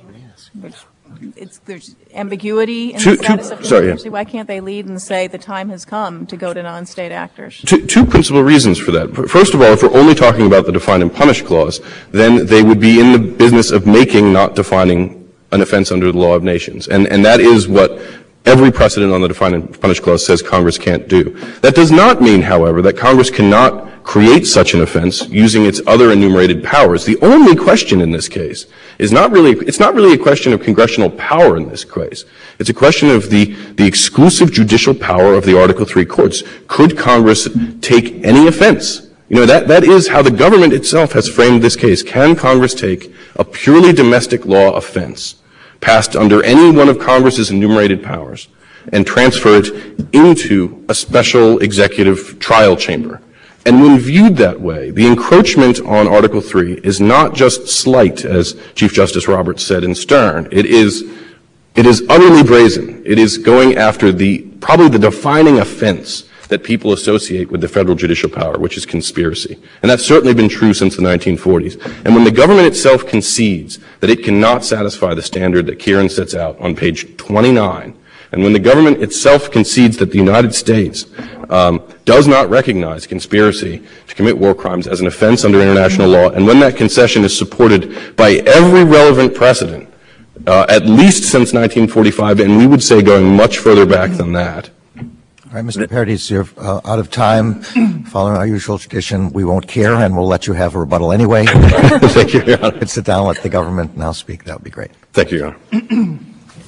Speaker 5: it's, there's ambiguity in
Speaker 3: Two-
Speaker 5: the status
Speaker 3: two-
Speaker 5: of
Speaker 3: sorry, yeah.
Speaker 5: conspiracy. Why can't they lead and say the time has come to go to non-state actors?
Speaker 3: Two, two principal reasons for that. First of all, if we're only talking about the define and punish clause, then they would be in the business of making, not defining, an offense under the law of nations. And, and that is what every precedent on the define and punish clause says Congress can't do. That does not mean, however, that Congress cannot create such an offense using its other enumerated powers. The only question in this case is not really, it's not really a question of congressional power in this case. It's a question of the, the exclusive judicial power of the Article three courts. Could Congress take any offense? You know, that, that is how the government itself has framed this case. Can Congress take a purely domestic law offense passed under any one of Congress's enumerated powers and transfer it into a special executive trial chamber? And when viewed that way, the encroachment on Article three is not just slight, as Chief Justice Roberts said in Stern. It is, it is utterly brazen. It is going after the, probably the defining offense that people associate with the federal judicial power, which is conspiracy. And that's certainly been true since the nineteen forties. And when the government itself concedes that it cannot satisfy the standard that Kieran sets out on page twenty-nine, and when the government itself concedes that the United States um, does not recognize conspiracy to commit war crimes as an offense under international law, and when that concession is supported by every relevant precedent, uh, at least since nineteen forty-five, and we would say going much further back than that.
Speaker 6: All right, Mister Paradis, you're uh, out of time. Following our usual tradition, we won't care, and we'll let you have a rebuttal anyway.
Speaker 3: Thank you, Your Honor.
Speaker 6: Could sit down, let the government now speak. That would be great.
Speaker 3: Thank you, Your Honor.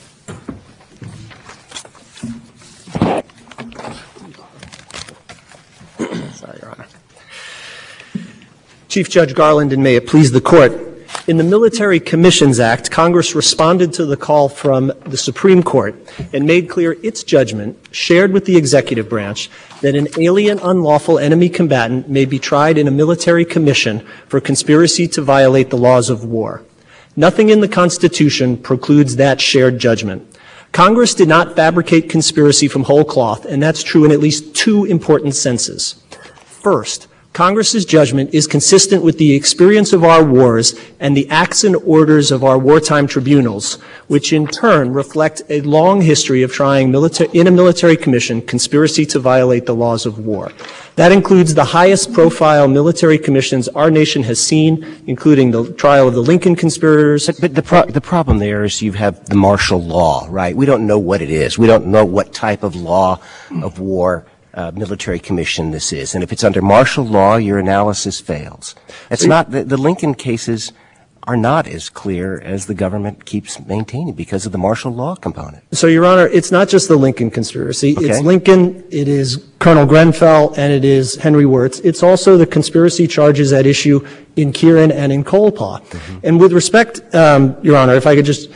Speaker 10: Sorry, Your Honor. Chief Judge Garland, and may it please the Court, in the Military Commissions Act, Congress responded to the call from the Supreme Court and made clear its judgment, shared with the executive branch, that an alien unlawful enemy combatant may be tried in a military commission for conspiracy to violate the laws of war. Nothing in the Constitution precludes that shared judgment. Congress did not fabricate conspiracy from whole cloth, and that's true in at least two important senses. First, Congress's judgment is consistent with the experience of our wars and the acts and orders of our wartime tribunals, which in turn reflect a long history of trying milita- in a military commission conspiracy to violate the laws of war. That includes the highest profile military commissions our nation has seen, including the trial of the Lincoln conspirators.
Speaker 7: But, but the, pro- the problem there is you have the martial law, right? We don't know what it is. We don't know what type of law of war Uh, military commission this is. And if it's under martial law, your analysis fails. It's not, the, the Lincoln cases are not as clear as the government keeps maintaining because of the martial law component.
Speaker 10: So, Your Honor, it's not just the Lincoln conspiracy.
Speaker 7: Okay.
Speaker 10: It's Lincoln, it is Colonel Grenfell, and it is Henry Wirtz. It's also the conspiracy charges at issue in Kieran and in Colpaw. Mm-hmm. And with respect, um, Your Honor, if I could just,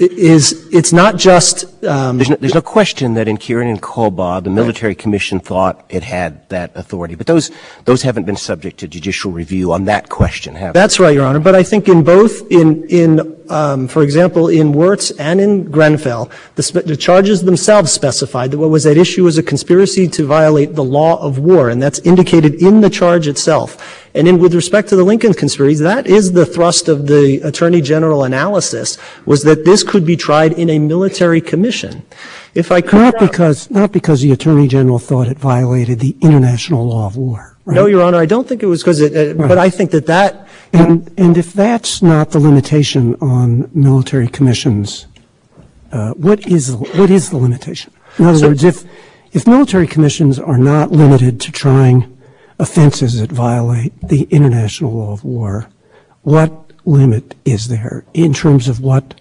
Speaker 10: is it's not just um,
Speaker 7: there's, no, there's no question that in Kieran and Colpaw, the military commission thought it had that authority, but those those haven't been subject to judicial review on that question, have they?
Speaker 10: That's right, Your Honor. But I think in both, in in um, for example, in Wirtz and in Grenfell, the, spe- the charges themselves specified that what was at issue was a conspiracy to violate the law of war, and that's indicated in the charge itself. And in, with respect to the Lincoln conspiracy, that is the thrust of the Attorney General analysis, was that this could be tried in a military commission. If I could,
Speaker 11: not because not because the Attorney General thought it violated the international law of war. Right?
Speaker 10: No, Your Honor, I don't think it was because it. Uh, right. But I think that that.
Speaker 11: And and if that's not the limitation on military commissions, uh, what is what is the limitation? In other so, words, if if military commissions are not limited to trying offenses that violate the international law of war, what limit is there in terms of what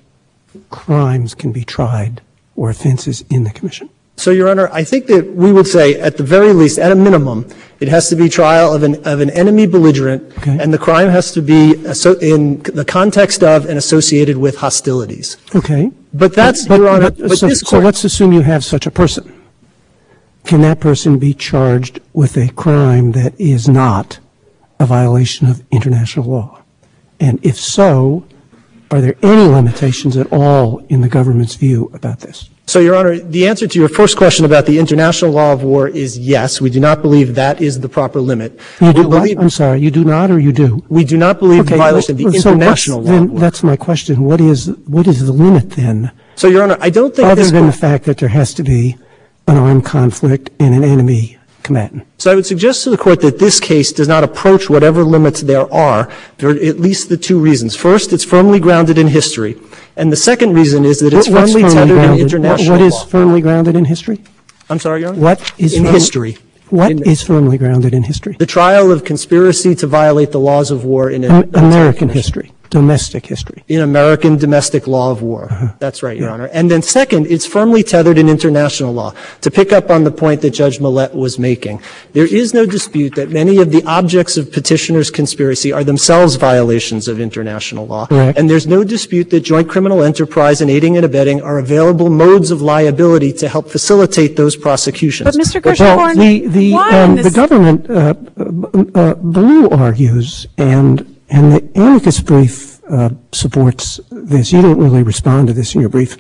Speaker 11: crimes can be tried or offenses in the commission?
Speaker 10: So, Your Honor, I think that we would say, at the very least, at a minimum, it has to be trial of an of an enemy belligerent, okay. And the crime has to be in the context of and associated with hostilities.
Speaker 11: Okay.
Speaker 10: But that's,
Speaker 11: but,
Speaker 10: Your Honor,
Speaker 11: but,
Speaker 10: but
Speaker 11: so,
Speaker 10: this
Speaker 11: so let's assume you have such a person. Can that person be charged with a crime that is not a violation of international law? And if so, are there any limitations at all in the government's view about this?
Speaker 10: So, Your Honor, the answer to your first question about the international law of war is yes. We do not believe that is the proper limit.
Speaker 11: You do believe, I'm sorry, you do not or you do?
Speaker 10: We do not believe
Speaker 11: okay,
Speaker 10: the violation of the
Speaker 11: so
Speaker 10: international law
Speaker 11: then
Speaker 10: of war.
Speaker 11: That's my question. What is, what is the limit then?
Speaker 10: So, Your Honor, I don't think
Speaker 11: Other
Speaker 10: this
Speaker 11: than the fact that there has to be an armed conflict and an enemy combatant.
Speaker 10: So I would suggest to the Court that this case does not approach whatever limits there are for at least the two reasons. First, it's firmly grounded in history. And the second reason is that it's
Speaker 11: What's
Speaker 10: firmly,
Speaker 11: firmly
Speaker 10: tethered
Speaker 11: grounded?
Speaker 10: in international
Speaker 11: what, what is
Speaker 10: law.
Speaker 11: firmly grounded in history?
Speaker 10: I'm sorry, Your Honor?
Speaker 11: What is
Speaker 10: in
Speaker 11: firm,
Speaker 10: history?
Speaker 11: What
Speaker 10: in,
Speaker 11: is firmly grounded in history?
Speaker 10: The trial of conspiracy to violate the laws of war in
Speaker 11: a, American history. Domestic history.
Speaker 10: In American domestic law of war. Uh-huh. That's right, Your yeah. Honor. And then second, it's firmly tethered in international law. To pick up on the point that Judge Millett was making, there is no dispute that many of the objects of petitioner's conspiracy are themselves violations of international law.
Speaker 11: Correct.
Speaker 10: And there's no dispute that joint criminal enterprise and aiding and abetting are available modes of liability to help facilitate those prosecutions.
Speaker 2: But Mister
Speaker 11: Well,
Speaker 2: Gershengorn,
Speaker 11: the, the,
Speaker 2: why
Speaker 11: um,
Speaker 2: this-
Speaker 11: the government, uh, uh, Blue argues, and And the amicus brief uh, supports this. You didn't really respond to this in your brief.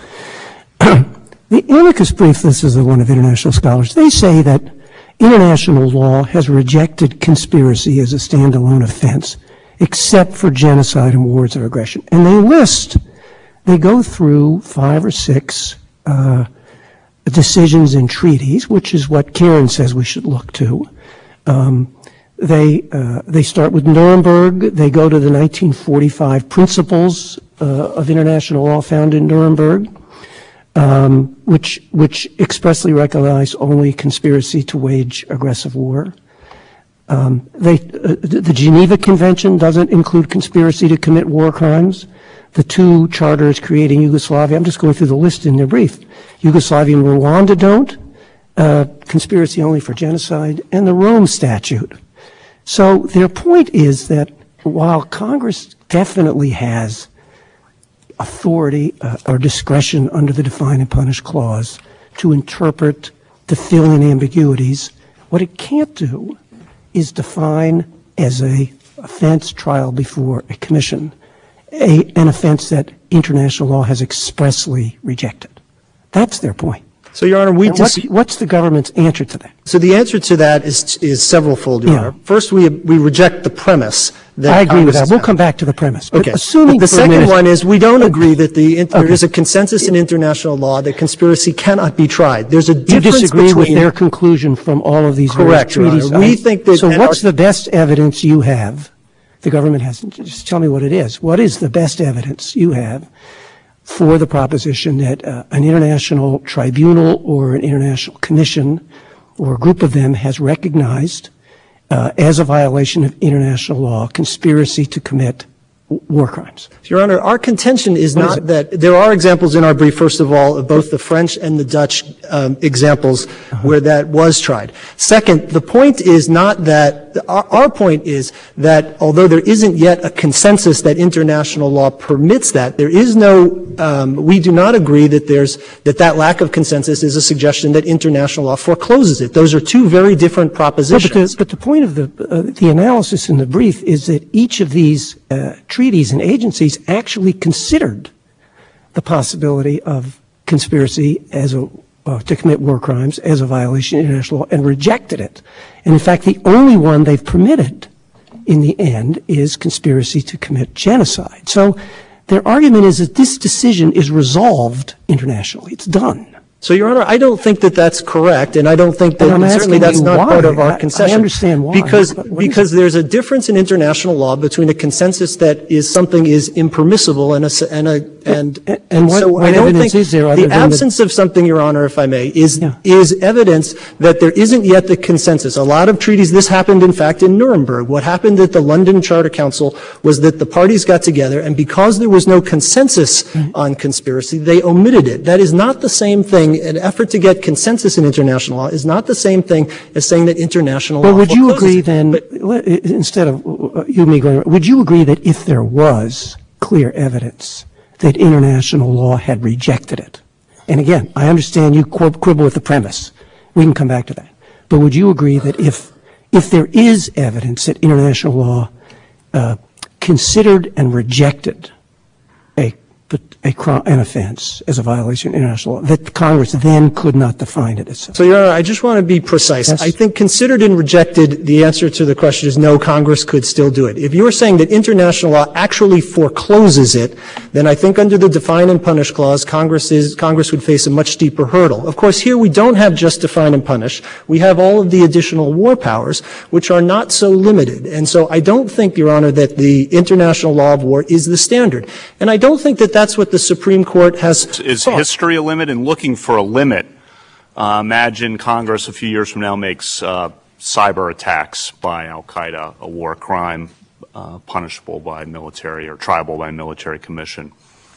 Speaker 11: The amicus brief, this is the one of international scholars, they say that international law has rejected conspiracy as a standalone offense, except for genocide and wars of aggression. And they list, they go through five or six uh, decisions and treaties, which is what Kieran says we should look to. Um, They uh, they start with Nuremberg. They go to the nineteen forty-five principles uh, of international law found in Nuremberg, um, which which expressly recognize only conspiracy to wage aggressive war. Um, they uh, the Geneva Convention doesn't include conspiracy to commit war crimes. The two charters creating Yugoslavia, I'm just going through the list in their brief. Yugoslavia and Rwanda don't. Uh, conspiracy only for genocide, and the Rome Statute. So their point is that while Congress definitely has authority uh, or discretion under the Define and Punish Clause to interpret, to fill in ambiguities, what it can't do is define as a offense trial before a commission a, an offense that international law has expressly rejected. That's their point.
Speaker 10: So, Your Honor, we
Speaker 11: And what's, what's the government's answer to that?
Speaker 10: So the answer to that is is several-fold, Your
Speaker 11: Yeah.
Speaker 10: Honor. First, we we reject the premise that
Speaker 11: I agree
Speaker 10: Congress
Speaker 11: with that.
Speaker 10: is
Speaker 11: We'll
Speaker 10: not-
Speaker 11: come back to the premise. But
Speaker 10: Okay.
Speaker 11: assuming
Speaker 10: But the
Speaker 11: for a
Speaker 10: second
Speaker 11: minute-
Speaker 10: one is we don't agree that the there
Speaker 11: Okay.
Speaker 10: is a consensus in international law that conspiracy cannot be tried. There's a
Speaker 11: You
Speaker 10: difference
Speaker 11: disagree with
Speaker 10: between
Speaker 11: their conclusion from all of these
Speaker 10: Correct,
Speaker 11: various
Speaker 10: Your
Speaker 11: treaties.
Speaker 10: Honor. We
Speaker 11: I-
Speaker 10: think that-
Speaker 11: So
Speaker 10: and
Speaker 11: what's
Speaker 10: our-
Speaker 11: the best evidence you have? The government hasn't. Just tell me what it is. What is the best evidence you have for the proposition that uh, an international tribunal or an international commission or a group of them has recognized uh, as a violation of international law conspiracy to commit w- war crimes?
Speaker 10: Your Honor, our contention is
Speaker 11: What is
Speaker 10: not
Speaker 11: it?
Speaker 10: that there are examples in our brief, first of all, of both the French and the Dutch um, examples
Speaker 11: Uh-huh.
Speaker 10: where that was tried. Second, the point is not that, our, our point is that although there isn't yet a consensus that international law permits that, there is no, um, we do not agree that there's, that that lack of consensus is a suggestion that international law forecloses it. Those are two very different
Speaker 11: Well,
Speaker 10: propositions.
Speaker 11: but, the, but the point of the, uh, the analysis in the brief is that each of these uh, treaties and agencies actually considered the possibility of conspiracy as a, uh, to commit war crimes as a violation of international law and rejected it. And in fact, the only one they've permitted in the end is conspiracy to commit genocide. So their argument is that this decision is resolved internationally. It's done.
Speaker 10: So, Your Honor, I don't think that that's correct, and I don't think that
Speaker 11: But I'm
Speaker 10: and certainly
Speaker 11: asking
Speaker 10: that's
Speaker 11: you
Speaker 10: not
Speaker 11: why.
Speaker 10: part of
Speaker 11: I-
Speaker 10: our
Speaker 11: I
Speaker 10: concession.
Speaker 11: understand why,
Speaker 10: Because,
Speaker 11: but what is
Speaker 10: because there's a difference in international law between a consensus that is something is impermissible and a, s- and a, and,
Speaker 11: And- and what-
Speaker 10: so
Speaker 11: what
Speaker 10: I don't
Speaker 11: evidence
Speaker 10: think
Speaker 11: is there other
Speaker 10: the
Speaker 11: than the-
Speaker 10: absence of something, Your Honor, if I may, is,
Speaker 11: Yeah.
Speaker 10: is evidence that there isn't yet the consensus. A lot of treaties, this happened, in fact, in Nuremberg. What happened at the London Charter Council was that the parties got together, and because there was no consensus on conspiracy, they omitted it. That is not the same thing. An effort to get consensus in international law is not the same thing as saying that international
Speaker 11: Well,
Speaker 10: law
Speaker 11: would you
Speaker 10: forecloses
Speaker 11: agree
Speaker 10: it.
Speaker 11: then, let- instead of uh, you and me going, would you agree that if there was clear evidence that international law had rejected it? And again, I understand you quib- quibble with the premise. We can come back to that. But would you agree that if, if there is evidence that international law uh, considered and rejected a, a crime, an offense as a violation of international law, that Congress then could not define it as such?
Speaker 10: So, Your Honor, I just want to be precise.
Speaker 11: Yes.
Speaker 10: I think considered and rejected, the answer to the question is no, Congress could still do it. If you're saying that international law actually forecloses it, then I think under the define and punish clause, Congress is, Congress would face a much steeper hurdle. Of course, here we don't have just define and punish. We have all of the additional war powers, which are not so limited. And so I don't think, Your Honor, that the international law of war is the standard. And I don't think that that's what the Supreme Court has
Speaker 8: Is
Speaker 10: thought.
Speaker 8: history a limit? In looking for a limit, uh, imagine Congress a few years from now makes uh, cyber attacks by al-Qaeda a war crime uh, punishable by military or tribal by military commission.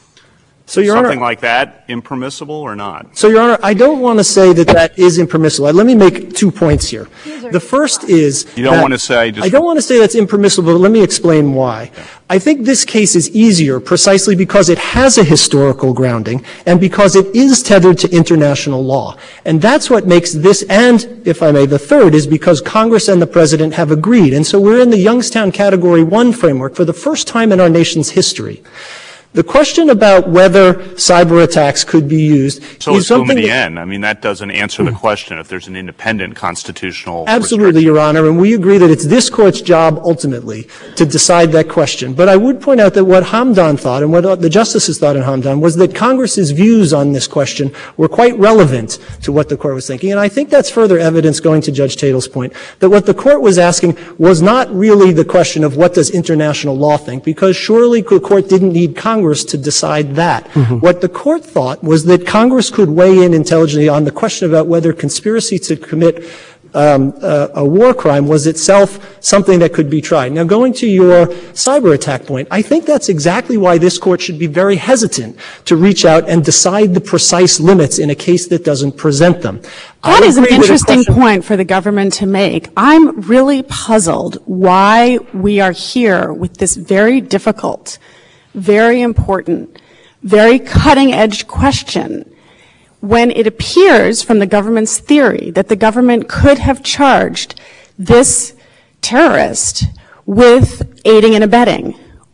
Speaker 10: So, Your
Speaker 8: Something
Speaker 10: Honor,
Speaker 8: like that impermissible or not?
Speaker 10: So, Your Honor, I don't want to say that that is impermissible. Let me make two points here. The first is
Speaker 8: You don't
Speaker 10: that-
Speaker 8: want to say just
Speaker 10: I don't want to say that's impermissible, but let me explain why. I think this case is easier precisely because it has a historical grounding and because it is tethered to international law. And that's what makes this, and, if I may, the third is because Congress and the President have agreed. And so we're in the Youngstown Category one framework for the first time in our nation's history. The question about whether cyber attacks could be used
Speaker 8: So
Speaker 10: is
Speaker 8: it's
Speaker 10: something that,
Speaker 8: Boumediene. I mean, that doesn't answer the question if there's an independent constitutional
Speaker 10: absolutely, Your Honor, and we agree that it's this Court's job ultimately to decide that question. But I would point out that what Hamdan thought and what the justices thought in Hamdan was that Congress's views on this question were quite relevant to what the Court was thinking. And I think that's further evidence, going to Judge Tatel's point, that what the Court was asking was not really the question of what does international law think, because surely the Court didn't need Congress to decide that.
Speaker 11: Mm-hmm.
Speaker 10: What the Court thought was that Congress could weigh in intelligently on the question about whether conspiracy to commit um, a, a war crime was itself something that could be tried. Now, going to your cyber attack point, I think that's exactly why this Court should be very hesitant to reach out and decide the precise limits in a case that doesn't present them.
Speaker 2: That
Speaker 10: I
Speaker 2: is an
Speaker 10: agree that a
Speaker 2: interesting
Speaker 10: question-
Speaker 2: point for the government to make. I'm really puzzled why we are here with this very difficult, very important, very cutting-edge question when it appears from the government's theory that the government could have charged this terrorist with aiding and abetting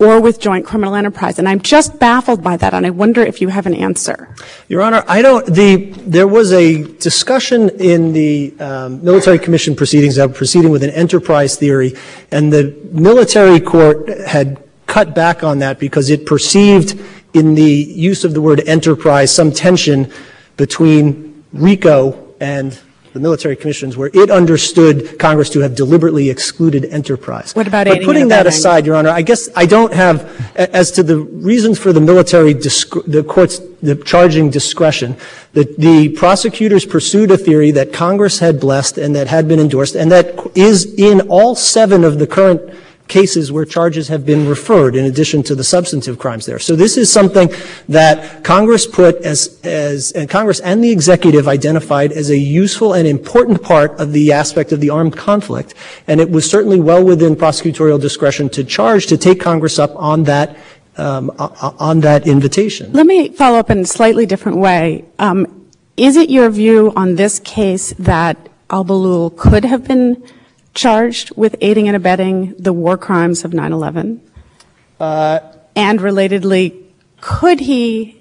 Speaker 2: or with joint criminal enterprise. And I'm just baffled by that, and I wonder if you have an answer.
Speaker 10: Your Honor, I don't, the, there was a discussion in the um, military commission proceedings that were proceeding with an enterprise theory, and the military court had cut back on that because it perceived in the use of the word enterprise some tension between RICO and the military commissions, where it understood Congress to have deliberately excluded enterprise.
Speaker 2: What about
Speaker 10: but
Speaker 2: aiding
Speaker 10: putting
Speaker 2: and
Speaker 10: that
Speaker 2: abetting?
Speaker 10: aside, Your Honor, I guess I don't have, as to the reasons for the military, disc- the court's the charging discretion, the, the prosecutors pursued a theory that Congress had blessed and that had been endorsed, and that is in all seven of the current cases where charges have been referred, in addition to the substantive crimes there. So this is something that Congress put as, as, and Congress and the executive identified as a useful and important part of the aspect of the armed conflict. And it was certainly well within prosecutorial discretion to charge, to take Congress up on that, um, on that invitation.
Speaker 2: Let me follow up in a slightly different way. Um, is it your view on this case that al-Balul could have been charged with aiding and abetting the war crimes of nine eleven?
Speaker 10: Uh,
Speaker 2: and relatedly, could he,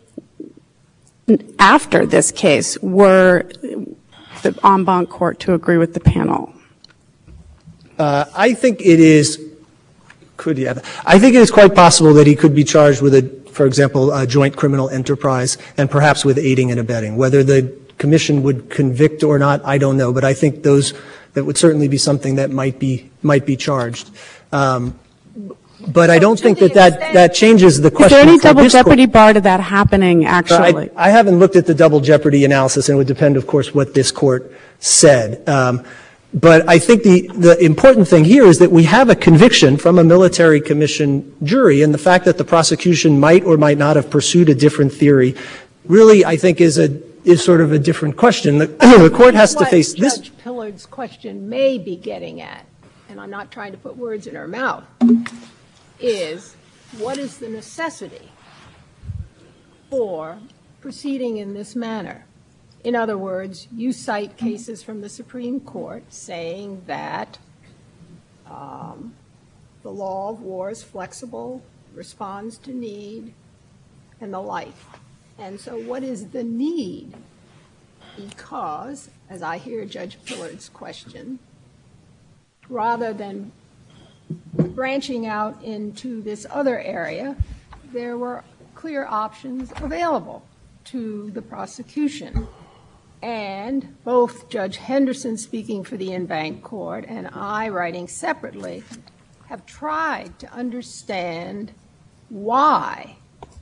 Speaker 2: after this case, were the en banc court to agree with the panel?
Speaker 10: Uh, I think it is, could he have, I think it is quite possible that he could be charged with a, for example, a joint criminal enterprise and perhaps with aiding and abetting. Whether the commission would convict or not, I don't know, but I think those, that would certainly be something that might be, might be charged. Um, but I don't think that that, that changes the question.
Speaker 2: Is there any
Speaker 10: for
Speaker 2: double
Speaker 10: this
Speaker 2: jeopardy
Speaker 10: court.
Speaker 2: bar to that happening, actually?
Speaker 10: I, I haven't looked at the double jeopardy analysis, and it would depend, of course, what this court said. Um, but I think the, the important thing here is that we have a conviction from a military commission jury, and the fact that the prosecution might or might not have pursued a different theory really, I think, is a is sort of a different question. The, the court has to face this.
Speaker 9: Judge Pillard's question may be getting at, and I'm not trying to put words in her mouth, is what is the necessity for proceeding in this manner? In other words, you cite cases from the Supreme Court saying that um, the law of war is flexible, responds to need, and the like. And so what is the need? Because, as I hear Judge Pillard's question, rather than branching out into this other area, there were clear options available to the prosecution. And both Judge Henderson, speaking for the en-banc court, and I, writing separately, have tried to understand why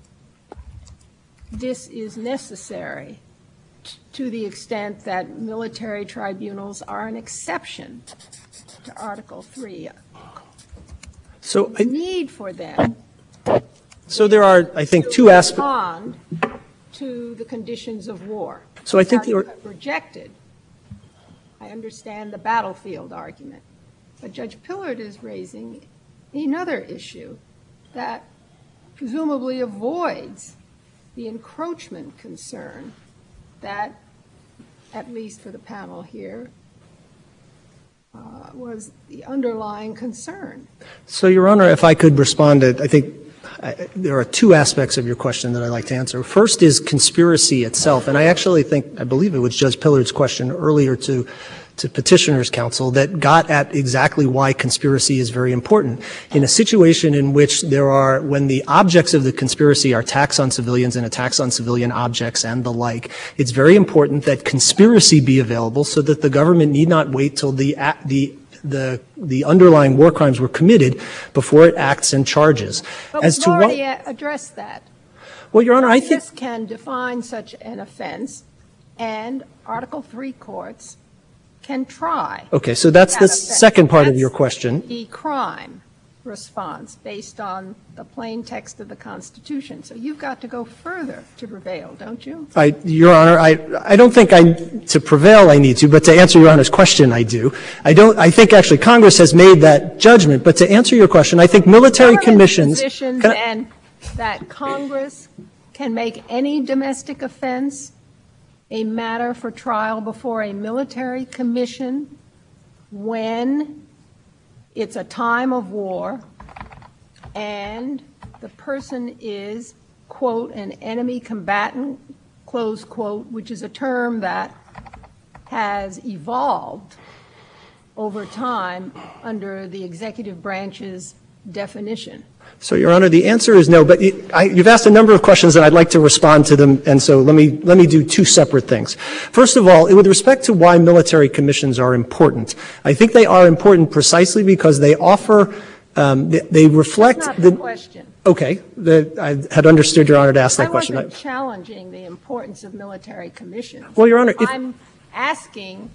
Speaker 9: this is necessary t- to the extent that military tribunals are an exception to Article three.
Speaker 10: So
Speaker 9: the need for them.
Speaker 10: So there are, I think, two aspects.
Speaker 9: Respond to the conditions of war.
Speaker 10: So I think
Speaker 9: you
Speaker 10: you're
Speaker 9: rejected. I understand the battlefield argument, but Judge Pillard is raising another issue that presumably avoids the encroachment concern that, at least for the panel here, uh, was the underlying concern.
Speaker 10: So, Your Honor, if I could respond to, I think I, there are two aspects of your question that I'd like to answer. First is conspiracy itself, and I actually think, I believe it was Judge Pillard's question earlier to to Petitioner's Counsel that got at exactly why conspiracy is very important. In a situation in which there are, when the objects of the conspiracy are attacks on civilians and attacks on civilian objects and the like, it's very important that conspiracy be available so that the government need not wait till the the the the underlying war crimes were committed before it acts and charges.
Speaker 9: But
Speaker 10: As
Speaker 9: we've
Speaker 10: to
Speaker 9: already
Speaker 10: what,
Speaker 9: addressed that.
Speaker 10: Well, Your Honor, I think
Speaker 9: Congress can define such an offense, and Article three courts can try.
Speaker 10: Okay, so that's the
Speaker 9: offense.
Speaker 10: second part
Speaker 9: That's
Speaker 10: of your question.
Speaker 9: The crime response based on the plain text of the Constitution. So you've got to go further to prevail, don't you?
Speaker 10: I, Your Honor, I, I don't think I, to prevail I need to, but to answer Your Honor's question I do. I don't, I think actually Congress has made that judgment, but to answer your question, I think military commissions.
Speaker 9: Positions
Speaker 10: Can I-
Speaker 9: and that Congress can make any domestic offense a matter for trial before a military commission when it's a time of war and the person is, quote, an enemy combatant, close quote, which is a term that has evolved over time under the executive branch's definition?
Speaker 10: So, Your Honor, the answer is no, but it, I, you've asked a number of questions and I'd like to respond to them, and so let me, let me do two separate things. First of all, with respect to why military commissions are important, I think they are important precisely because they offer, um, they, they reflect
Speaker 9: That's not the, the question.
Speaker 10: Okay, the, I had understood, Your Honor, to ask that
Speaker 9: I
Speaker 10: question.
Speaker 9: wasn't challenging the importance of military commissions.
Speaker 10: Well, Your Honor, if,
Speaker 9: I'm asking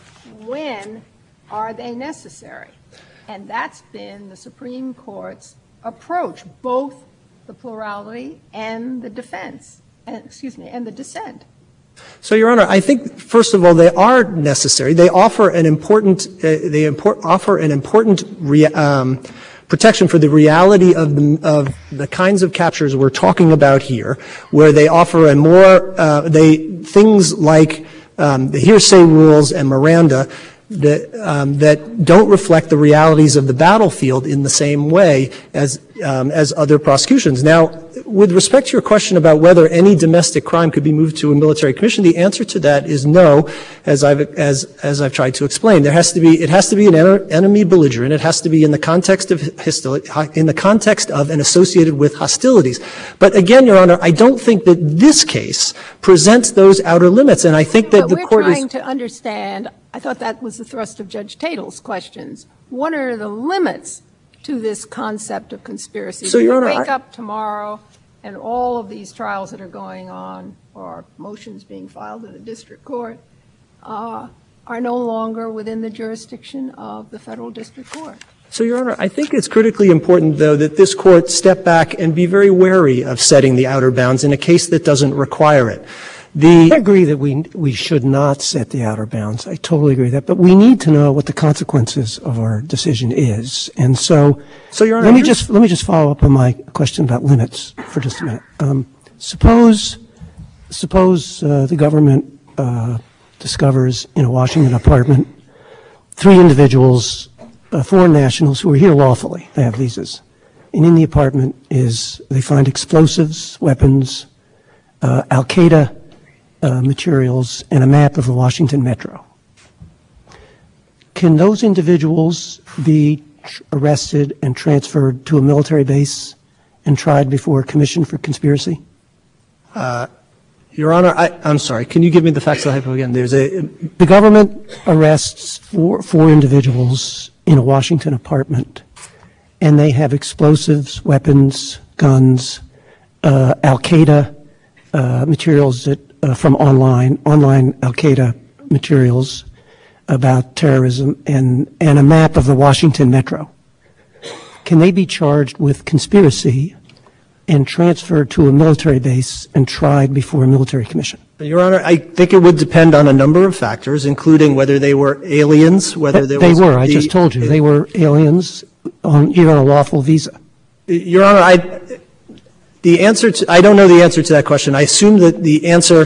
Speaker 9: when are they necessary? And that's been the Supreme Court's approach, both the plurality and the defense, and, excuse me, and the dissent.
Speaker 10: So, Your Honor, I think, first of all, they are necessary. They offer an important, uh, they import, offer an important rea- um, protection for the reality of the, of the kinds of captures we're talking about here, where they offer a more, uh, they, things like um, the hearsay rules and Miranda that, um, that don't reflect the realities of the battlefield in the same way as, um, as other prosecutions. Now, with respect to your question about whether any domestic crime could be moved to a military commission, the answer to that is no, as I've, as, as I've tried to explain. There has to be, it has to be an enemy belligerent. It has to be in the context of hostility, in the context of and associated with hostilities. But again, Your Honor, I don't think that this case presents those outer limits, and I think that
Speaker 9: but
Speaker 10: the
Speaker 9: we're
Speaker 10: court is
Speaker 9: trying to understand, I thought that was the thrust of Judge Tatel's questions. What are the limits to this concept of conspiracy?
Speaker 10: So, Your Honor,
Speaker 9: wake
Speaker 10: I,
Speaker 9: up tomorrow and all of these trials that are going on, or motions being filed in the district court, uh, are no longer within the jurisdiction of the federal district court.
Speaker 10: So, Your Honor, I think it's critically important, though, that this court step back and be very wary of setting the outer bounds in a case that doesn't require it. The,
Speaker 11: I agree that we we should not set the outer bounds. I totally agree with that. But we need to know what the consequences of our decision is. And so,
Speaker 10: so Your Honor,
Speaker 11: let me just let me just follow up on my question about limits for just a minute. Um, suppose suppose uh, the government uh, discovers in a Washington apartment three individuals, uh, foreign nationals who are here lawfully. They have visas, and in the apartment is they find explosives, weapons, uh, Al Qaeda Uh, materials, and a map of the Washington Metro. Can those individuals be tr- arrested and transferred to a military base and tried before a commission for conspiracy?
Speaker 10: Uh, Your Honor, I, I'm sorry. Can you give me the facts of the hypo again? There's a
Speaker 11: the government arrests four, four individuals in a Washington apartment, and they have explosives, weapons, guns, uh, Al Qaeda uh, materials that Uh, from online, online Al-Qaeda materials about terrorism and, and a map of the Washington Metro. Can they be charged with conspiracy and transferred to a military base and tried before a military commission?
Speaker 10: Your Honor, I think it would depend on a number of factors, including whether they were aliens, whether there
Speaker 11: they
Speaker 10: was
Speaker 11: were. I
Speaker 10: the,
Speaker 11: just told you they were aliens on here on a lawful visa.
Speaker 10: Your Honor, I. The answer to, I don't know the answer to that question. I assume that the answer,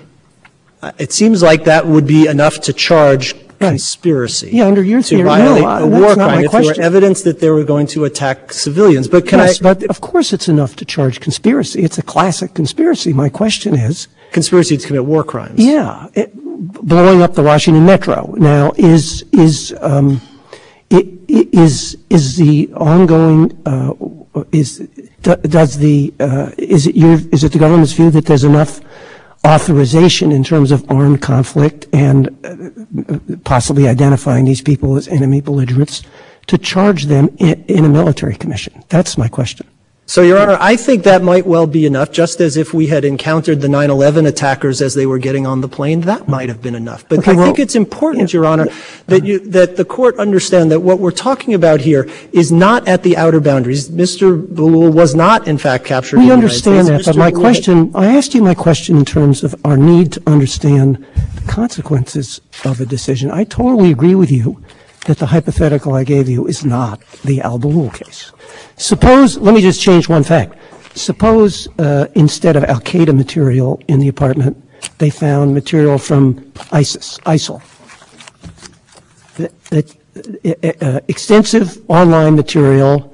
Speaker 10: uh, it seems like that would be enough to charge conspiracy.
Speaker 11: Yeah, under your theory,
Speaker 10: to violate
Speaker 11: no,
Speaker 10: a
Speaker 11: that's
Speaker 10: war
Speaker 11: not
Speaker 10: crime
Speaker 11: my
Speaker 10: if there were
Speaker 11: question.
Speaker 10: evidence that they were going to attack civilians. But can
Speaker 11: yes,
Speaker 10: I?
Speaker 11: but of course it's enough to charge conspiracy. It's a classic conspiracy. My question is
Speaker 10: conspiracy to commit war crimes.
Speaker 11: Yeah, it, blowing up the Washington Metro. Now, is is um, it, is is the ongoing uh, is does the uh, is it your is it the government's view that there's enough authorization in terms of armed conflict and uh, possibly identifying these people as enemy belligerents to charge them in, in a military commission? That's my question.
Speaker 10: So, Your Honor, I think that might well be enough, just as if we had encountered the nine eleven attackers as they were getting on the plane, that might have been enough. But
Speaker 11: Okay,
Speaker 10: I
Speaker 11: well,
Speaker 10: think it's important, Your Honor, that you, that the court understand that what we're talking about here is not at the outer boundaries. Mister Belul was not, in fact, captured
Speaker 11: We
Speaker 10: in the
Speaker 11: understand that,
Speaker 10: United States.
Speaker 11: but my
Speaker 10: Mister
Speaker 11: question, I asked you my question in terms of our need to understand the consequences of a decision. I totally agree with you that the hypothetical I gave you is not the Al Belul case. Suppose, let me just change one fact. Suppose uh, instead of Al Qaeda material in the apartment, they found material from ISIS, ISIL. That, that, uh, uh, extensive online material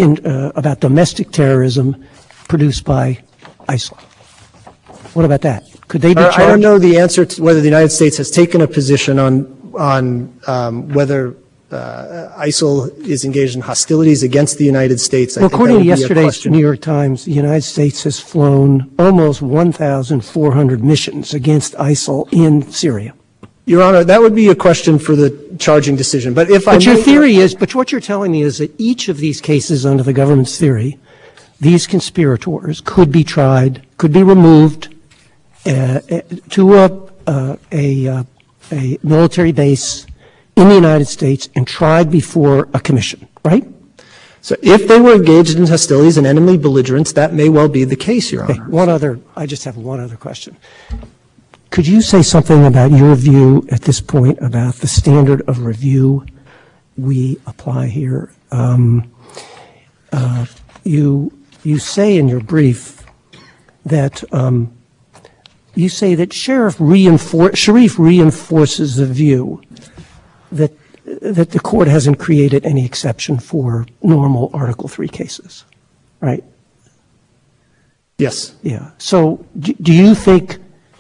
Speaker 11: in, uh, about domestic terrorism produced by ISIL. What about that? Could they be charged?
Speaker 10: I don't know the answer to whether the United States has taken a position on on um, whether uh, ISIL is engaged in hostilities against the United States. I
Speaker 11: well,
Speaker 10: think
Speaker 11: according to
Speaker 10: that would be a
Speaker 11: yesterday's
Speaker 10: question.
Speaker 11: New York Times, the United States has flown almost one thousand four hundred missions against ISIL in Syria.
Speaker 10: Your Honor, that would be a question for the charging decision. But if I
Speaker 11: But your
Speaker 10: may-
Speaker 11: theory is, but what you're telling me is that each of these cases under the government's theory, these conspirators could be tried, could be removed uh, to a, uh, a, uh, a military base in the United States and tried before a commission, right?
Speaker 10: So if they were engaged in hostilities and enemy belligerents, that may well be the case, Your
Speaker 11: Okay,
Speaker 10: Honor.
Speaker 11: one other, I just have one other question. Could you say something about your view at this point about the standard of review we apply here? Um, uh, you you say in your brief that um, you say that Sheriff reinfor- Sharif reinforces the view that that the court hasn't created any exception for normal Article three cases, right?
Speaker 10: Yes.
Speaker 11: Yeah. So do, do you think?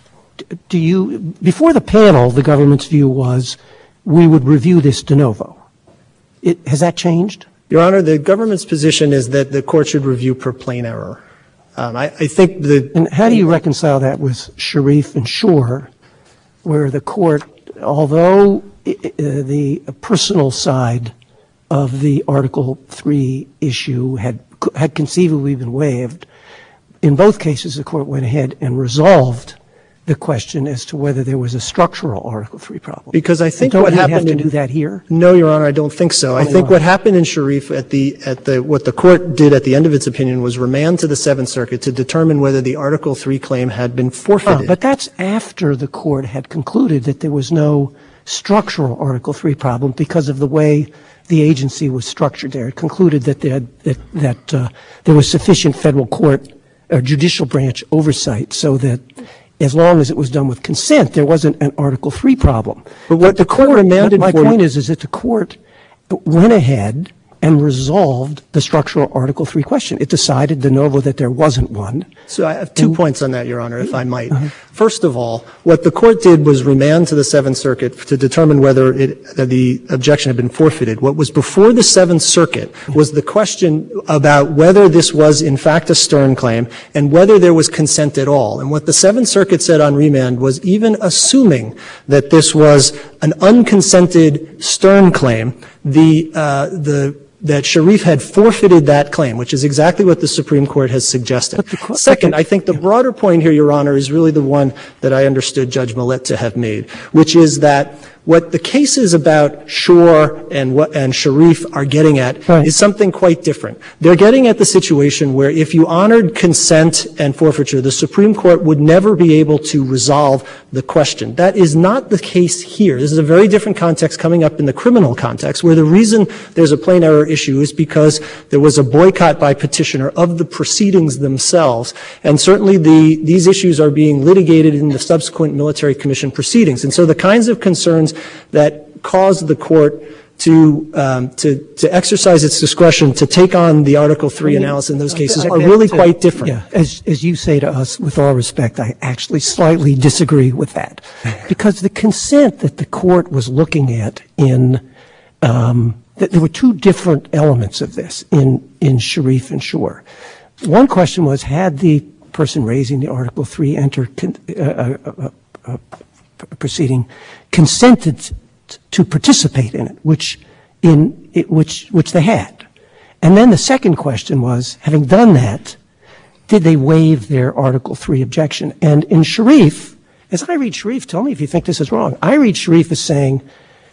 Speaker 11: Do you, before the panel, the government's view was we would review this de novo. It, has that changed?
Speaker 10: Your Honor, the government's position is that the court should review per plain error. Um, I, I think the.
Speaker 11: And how do you reconcile that with Sharif and Shore, where the court, although uh, the personal side of the Article three issue had had conceivably been waived, in both cases the court went ahead and resolved the question as to whether there was a structural Article three problem.
Speaker 10: Because I think
Speaker 11: don't
Speaker 10: what
Speaker 11: we
Speaker 10: happened
Speaker 11: have to
Speaker 10: in,
Speaker 11: do that here?
Speaker 10: No, Your Honor, I don't think so. I
Speaker 11: Oh,
Speaker 10: think
Speaker 11: why?
Speaker 10: what happened in Sharif at the at the what the court did at the end of its opinion was remand to the Seventh Circuit to determine whether the Article three claim had been forfeited.
Speaker 11: Uh, but that's after the court had concluded that there was no structural Article three problem because of the way the agency was structured there. It concluded that there, had, that, that uh, there was sufficient federal court or judicial branch oversight so that as long as it was done with consent, there wasn't an Article three problem.
Speaker 10: But what the court remanded
Speaker 11: my
Speaker 10: for-
Speaker 11: point is, is that the court went ahead and resolved the structural Article three question. It decided de novo that there wasn't one.
Speaker 10: So I have two
Speaker 11: And-
Speaker 10: points on that, Your Honor, if I might.
Speaker 11: Uh-huh.
Speaker 10: First of all, what the court did was remand to the Seventh Circuit to determine whether it, uh, the objection had been forfeited. What was before the Seventh Circuit was the question about whether this was in fact a Stern claim and whether there was consent at all. And what the Seventh Circuit said on remand was even assuming that this was an unconsented Stern claim, the uh, the that Sharif had forfeited that claim, which is exactly what the Supreme Court has suggested.
Speaker 11: co-
Speaker 10: Second, I think the broader point here, Your Honor, is really the one that I understood Judge Millett to have made, which is that what the cases about Shore and what and Sharif are getting at
Speaker 11: Right.
Speaker 10: is something quite different. They're getting at the situation where if you honored consent and forfeiture, the Supreme Court would never be able to resolve the question. That is not the case here. This is a very different context coming up in the criminal context, where the reason there's a plain error issue is because there was a boycott by petitioner of the proceedings themselves. And certainly the, these issues are being litigated in the subsequent military commission proceedings. And so the kinds of concerns that caused the court to, um, to, to exercise its discretion to take on the Article three analysis in those cases are really quite different.
Speaker 11: Yeah, as, as you say to us, with all respect, I actually slightly disagree with that. Because the consent that the court was looking at in, um, th- there were two different elements of this in, in Sharif and Shore. One question was, had the person raising the Article three enter con- uh, uh, uh, uh, proceeding consented t- to participate in it, which in it, which which they had. And then the second question was, having done that, did they waive their Article three objection? And in Sharif, as I read Sharif, tell me if you think this is wrong. I read Sharif as saying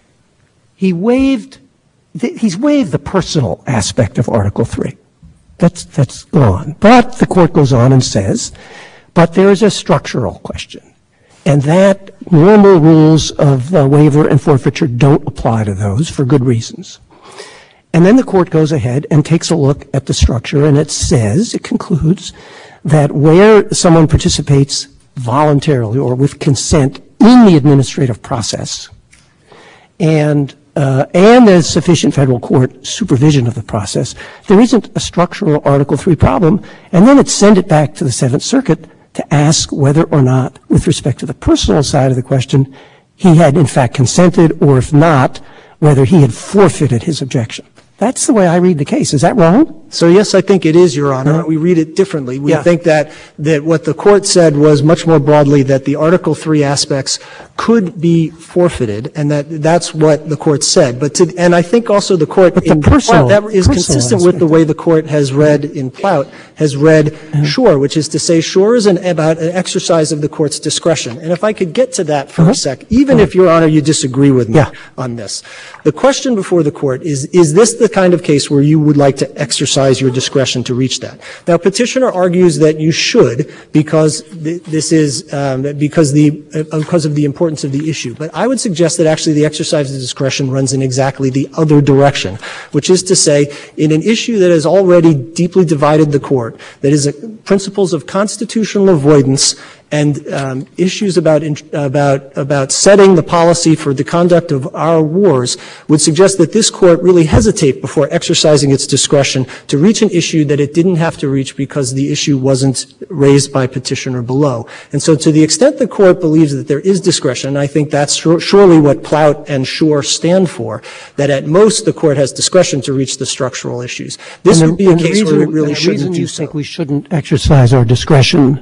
Speaker 11: he waived th- he's waived the personal aspect of Article three. That's that's gone. But the court goes on and says, but there is a structural question. And that normal rules of uh, waiver and forfeiture don't apply to those for good reasons. And then the court goes ahead and takes a look at the structure, and it says, it concludes, that where someone participates voluntarily or with consent in the administrative process, and uh, and there's sufficient federal court supervision of the process, there isn't a structural Article three problem, and then it's send it back to the Seventh Circuit to ask whether or not, with respect to the personal side of the question, he had in fact consented, or if not, whether he had forfeited his objection. That's the way I read the case. Is that wrong?
Speaker 10: So yes, I think it is, Your Honor. We read it differently. We
Speaker 11: Yeah.
Speaker 10: think that, that what the court said was much more broadly that the Article three aspects could be forfeited, and that that's what the court said. But to, and I think also the court
Speaker 11: But the
Speaker 10: in
Speaker 11: personal-
Speaker 10: Plout, that is
Speaker 11: personal
Speaker 10: consistent with the
Speaker 11: aspect.
Speaker 10: way the court has read in Plout, has read Shore, which is to say Shore is an, about an exercise of the court's discretion. And if I could get to that for
Speaker 11: Uh-huh.
Speaker 10: a sec, even if, Your Honor, you disagree with me
Speaker 11: Yeah.
Speaker 10: on this. The question before the court is, is this the kind of case where you would like to exercise your discretion to reach that? Now, petitioner argues that you should because th- this is um, because the uh, because of the importance of the issue. But I would suggest that actually the exercise of discretion runs in exactly the other direction, which is to say, in an issue that has already deeply divided the court, that is uh, principles of constitutional avoidance and um, issues about in, about about setting the policy for the conduct of our wars, would suggest that this court really hesitate before exercising its discretion to reach an issue that it didn't have to reach because the issue wasn't raised by petitioner below. And so, to the extent the court believes that there is discretion, and I think that's sure, surely what Plout and Shore stand for, that at most the court has discretion to reach the structural issues. This
Speaker 11: And
Speaker 10: would
Speaker 11: the-
Speaker 10: be a
Speaker 11: and the
Speaker 10: case
Speaker 11: reason-
Speaker 10: where it really
Speaker 11: and the
Speaker 10: shouldn't
Speaker 11: reason
Speaker 10: do
Speaker 11: you
Speaker 10: so.
Speaker 11: think we shouldn't exercise our discretion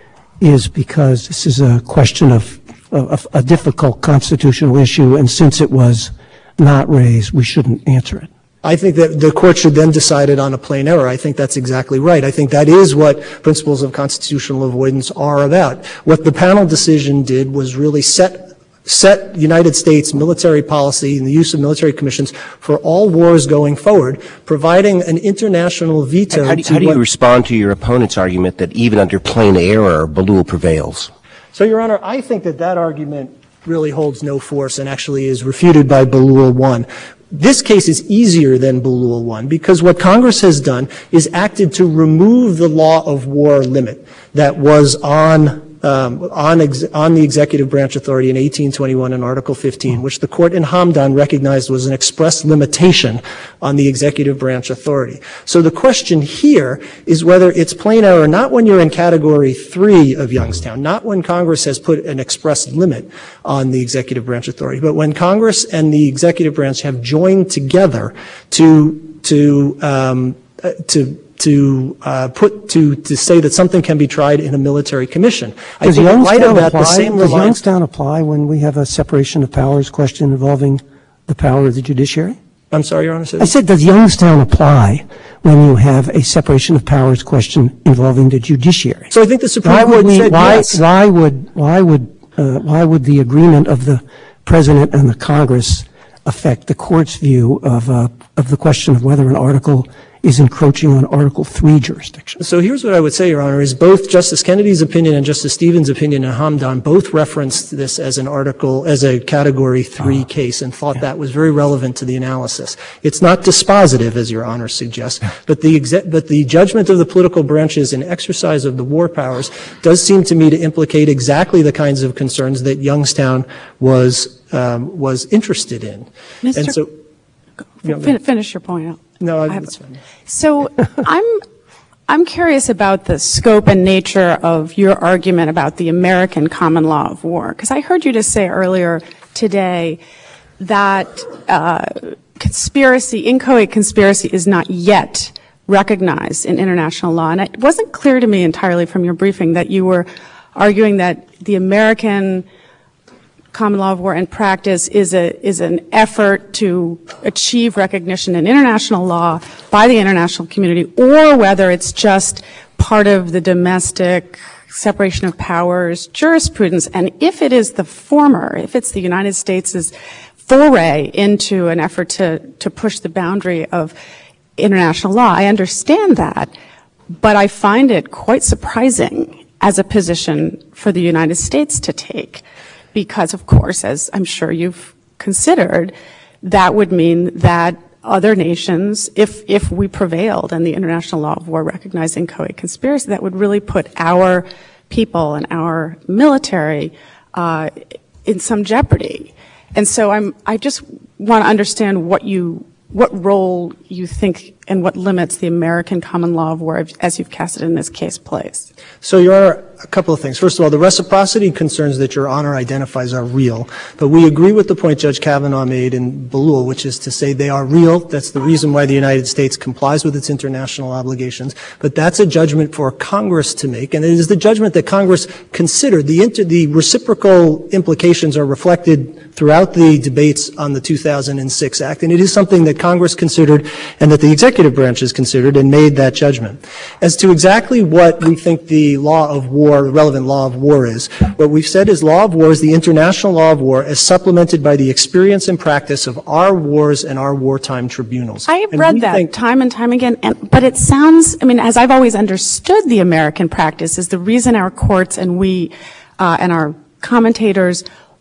Speaker 11: is because this is a question of, of a difficult constitutional issue, and since it was not raised, we shouldn't answer it.
Speaker 10: I think that the court should then decide it on a plain error. I think that's exactly right. I think that is what principles of constitutional avoidance are about. What the panel decision did was really set set United States military policy and the use of military commissions for all wars going forward, providing an international veto.
Speaker 7: How do,
Speaker 10: to
Speaker 7: how do you
Speaker 10: what-
Speaker 7: respond to your opponent's argument that even under plain error, Balul prevails?
Speaker 10: So, Your Honor, I think that that argument really holds no force and actually is refuted by Balul one. This case is easier than Balul one because what Congress has done is acted to remove the law of war limit that was on Um, on, ex- on the executive branch authority in eighteen twenty-one in Article fifteen, which the court in Hamdan recognized was an express limitation on the executive branch authority. So the question here is whether it's plain error, not when you're in Category three of Youngstown, not when Congress has put an express limit on the executive branch authority, but when Congress and the executive branch have joined together to to um, uh, to to uh, put to to say that something can be tried in a military commission. I
Speaker 11: Does
Speaker 10: think in light
Speaker 11: Youngstown
Speaker 10: of that, the
Speaker 11: apply?
Speaker 10: same
Speaker 11: Does
Speaker 10: reliance.
Speaker 11: Youngstown apply when we have a separation of powers question involving the power of the judiciary?
Speaker 10: I'm sorry, Your Honor. Say
Speaker 11: I
Speaker 10: that.
Speaker 11: said, does Youngstown apply when you have a separation of powers question involving the judiciary?
Speaker 10: So I think the Supreme
Speaker 11: Why
Speaker 10: Court
Speaker 11: would we,
Speaker 10: said
Speaker 11: why,
Speaker 10: yes.
Speaker 11: why would, why would, uh, why would the agreement of the President and the Congress affect the court's view of, uh, of the question of whether an article is encroaching on Article three jurisdiction?
Speaker 10: So here's what I would say, Your Honor, is both Justice Kennedy's opinion and Justice Stevens' opinion in Hamdan both referenced this as an article, as a Category three
Speaker 11: Ah.
Speaker 10: case and thought that was very relevant to the analysis. It's not dispositive, as Your Honor suggests, but the exe- but the judgment of the political branches in exercise of the war powers does seem to me to implicate exactly the kinds of concerns that Youngstown was um, was interested in.
Speaker 2: Mister
Speaker 10: And so, you know,
Speaker 2: Fin- finish your point out.
Speaker 10: no,
Speaker 2: I have-
Speaker 10: that's fine.
Speaker 2: So I'm I'm curious about the scope and nature of your argument about the American common law of war, because I heard you just say earlier today that uh, conspiracy, inchoate conspiracy, is not yet recognized in international law, and it wasn't clear to me entirely from your briefing that you were arguing that the American common law of war in practice is a is an effort to achieve recognition in international law by the international community, or whether it's just part of the domestic separation of powers jurisprudence. And if it is the former, if it's the United States' foray into an effort to to push the boundary of international law, I understand that, but I find it quite surprising as a position for the United States to take. Because, of course, as I'm sure you've considered, that would mean that other nations, if if we prevailed and the international law of war recognized inchoate conspiracy, that would really put our people and our military uh, in some jeopardy. And so I'm, I just want to understand what you, what role you think and what limits the American common law of war, as you've cast it in this case, plays.
Speaker 10: So, Your Honor, a couple of things. First of all, the reciprocity concerns that Your Honor identifies are real, but we agree with the point Judge Kavanaugh made in Balul, which is to say they are real. That's the reason why the United States complies with its international obligations. But that's a judgment for Congress to make, and it is the judgment that Congress considered. The, inter- the reciprocal implications are reflected throughout the debates on the two thousand six Act, and it is something that Congress considered and that the executive branch has considered and made that judgment. As to exactly what we think the law of war, the relevant law of war is, what we've said is law of war is the international law of war as supplemented by the experience and practice of our wars and our wartime tribunals.
Speaker 2: I have
Speaker 10: and
Speaker 2: read that
Speaker 10: think,
Speaker 2: time and time again, and, but it sounds, I mean, as I've always understood the American practice, is the reason our courts and we uh, and our commentators,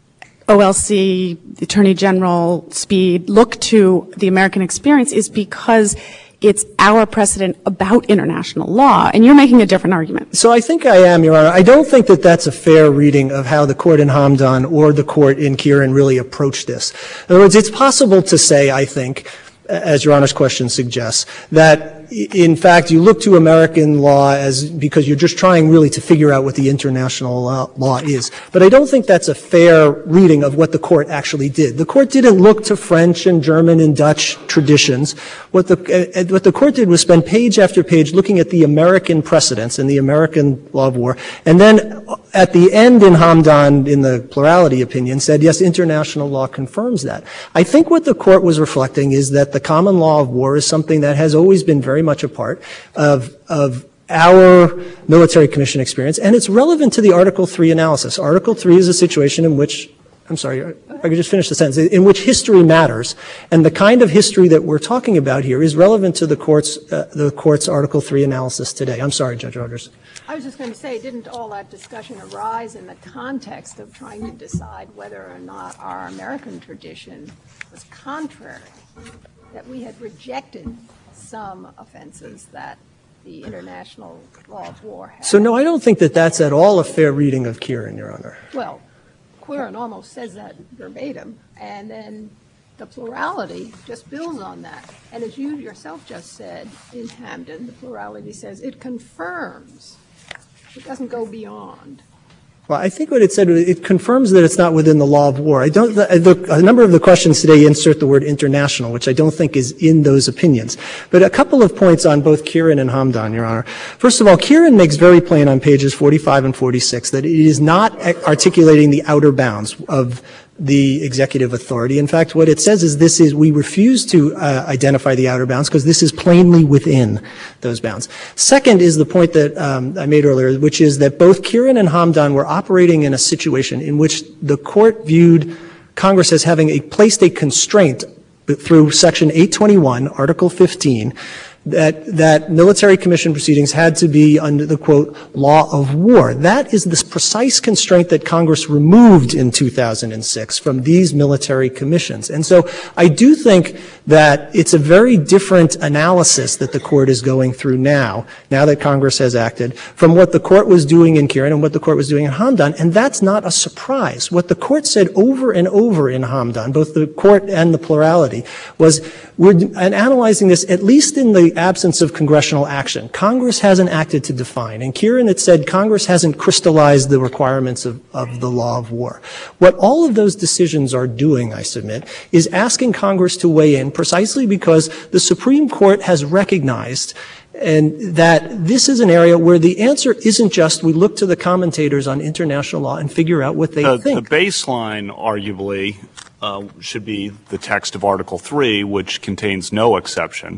Speaker 2: O L C, the Attorney General, Speed, look to the American experience is because it's our precedent about international law, and you're making a different argument.
Speaker 10: So I think I am, Your Honor. I don't think that that's a fair reading of how the court in Hamdan or the court in Kieran really approached this. In other words, it's possible to say, I think, as Your Honor's question suggests, that in fact you look to American law as because you're just trying really to figure out what the international law, law is. But I don't think that's a fair reading of what the court actually did. The court didn't look to French and German and Dutch traditions. What the, uh, what the court did was spend page after page looking at the American precedents and the American law of war, and then at the end in Hamdan, in the plurality opinion, said, yes, international law confirms that. I think what the court was reflecting is that the common law of war is something that has always been very much a part of, of our military commission experience, and it's relevant to the Article three analysis. Article three is a situation in which, I'm sorry, if I could just finish the sentence, in which history matters, and the kind of history that we're talking about here is relevant to the court's, uh, the court's Article three analysis today. I'm sorry, Judge Rogers.
Speaker 9: I was just going to say, didn't all that discussion arise in the context of trying to decide whether or not our American tradition was contrary, that we had rejected some offenses that the international law of war had?
Speaker 10: So, no, I don't think that that's at all a fair reading of Kieran, Your Honor.
Speaker 9: Well, Kieran almost says that verbatim, and then the plurality just builds on that. And as you yourself just said in Hamdan, the plurality says it confirms. It doesn't go beyond.
Speaker 10: Well, I think what it said, it confirms that it's not within the law of war. I don't, the, the, a number of the questions today insert the word international, which I don't think is in those opinions. But a couple of points on both Kieran and Hamdan, Your Honor. First of all, Kieran makes very plain on pages forty-five and forty-six that it is not articulating the outer bounds of the executive authority. In fact, what it says is this is, we refuse to uh, identify the outer bounds because this is plainly within those bounds. Second is the point that um, I made earlier, which is that both Kieran and Hamdan were operating in a situation in which the court viewed Congress as having a, placed a constraint through Section eight twenty-one, Article fifteen, that, that military commission proceedings had to be under the, quote, law of war. That is the precise constraint that Congress removed in two thousand six from these military commissions. And so I do think that it's a very different analysis that the court is going through now, now that Congress has acted, from what the court was doing in Kieran and what the court was doing in Hamdan. And that's not a surprise. What the court said over and over in Hamdan, both the court and the plurality, was we're and analyzing this at least in the absence of congressional action. Congress hasn't acted to define. In Kieran it said Congress hasn't crystallized the requirements of, of the law of war. What all of those decisions are doing, I submit, is asking Congress to weigh in precisely because the Supreme Court has recognized and that this is an area where the answer isn't just we look to the commentators on international law and figure out what they
Speaker 8: the,
Speaker 10: think.
Speaker 8: The baseline, arguably, uh, should be the text of Article three, which contains no exception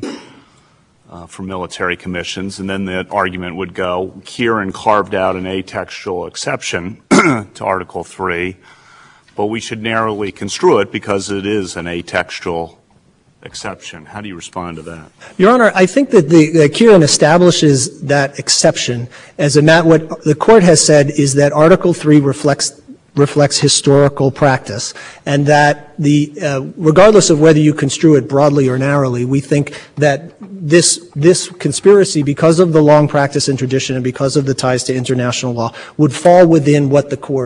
Speaker 8: uh, for military commissions, and then the argument would go, Kieran carved out an atextual exception to Article three, but we should narrowly construe it because it is an atextual exception. How do you respond to that?
Speaker 10: Your Honor, I think that the that Kieran establishes that exception as a matter. What the court has said is that Article three reflects reflects historical practice, and that the uh, regardless of whether you construe it broadly or narrowly, we think that this this conspiracy, because of the long practice and tradition and because of the ties to international law, would fall within what the court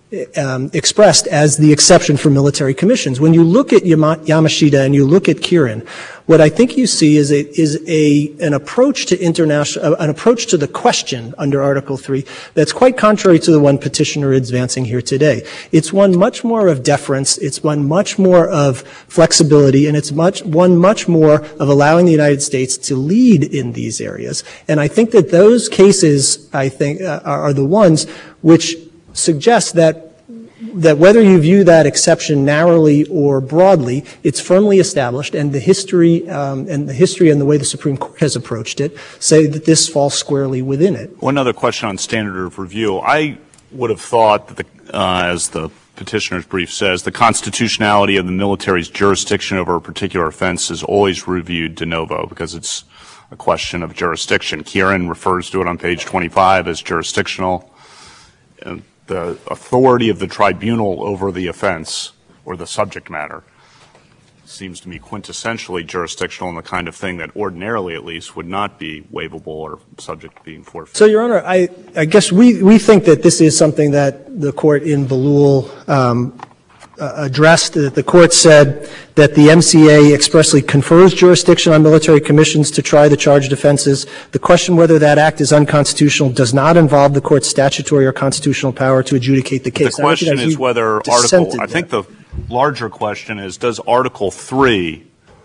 Speaker 10: um, expressed as the exception for military commissions. When you look at Yama- Yamashita and you look at Kieran, what I think you see is a, is a an approach to international uh, an approach to the question under Article three that's quite contrary to the one petitioner advancing here today. It's one much more of deference. It's one much more of flexibility, and it's much one much more of allowing the United States to lead in these areas. And I think that those cases, I think, uh, are, are the ones which suggest that that whether you view that exception narrowly or broadly, it's firmly established, and the history um, and the history and the way the Supreme Court has approached it say that this falls squarely within it.
Speaker 8: One other question on standard of review. I would have thought that, the, uh, as the petitioner's brief says, the constitutionality of the military's jurisdiction over a particular offense is always reviewed de novo because it's a question of jurisdiction. Kieran refers to it on page twenty-five as jurisdictional. Uh, the authority of the tribunal over the offense or the subject matter seems to me quintessentially jurisdictional and the kind of thing that ordinarily at least would not be waivable or subject to being forfeited.
Speaker 10: So, Your Honor, I, I guess we, we think that this is something that the court in Balul um, uh, addressed, that the court said that the M C A expressly confers jurisdiction on military commissions to try the charged offenses. The question whether that act is unconstitutional does not involve the court's statutory or constitutional power to adjudicate the case.
Speaker 8: The question is whether Article, I think the larger question is, does Article three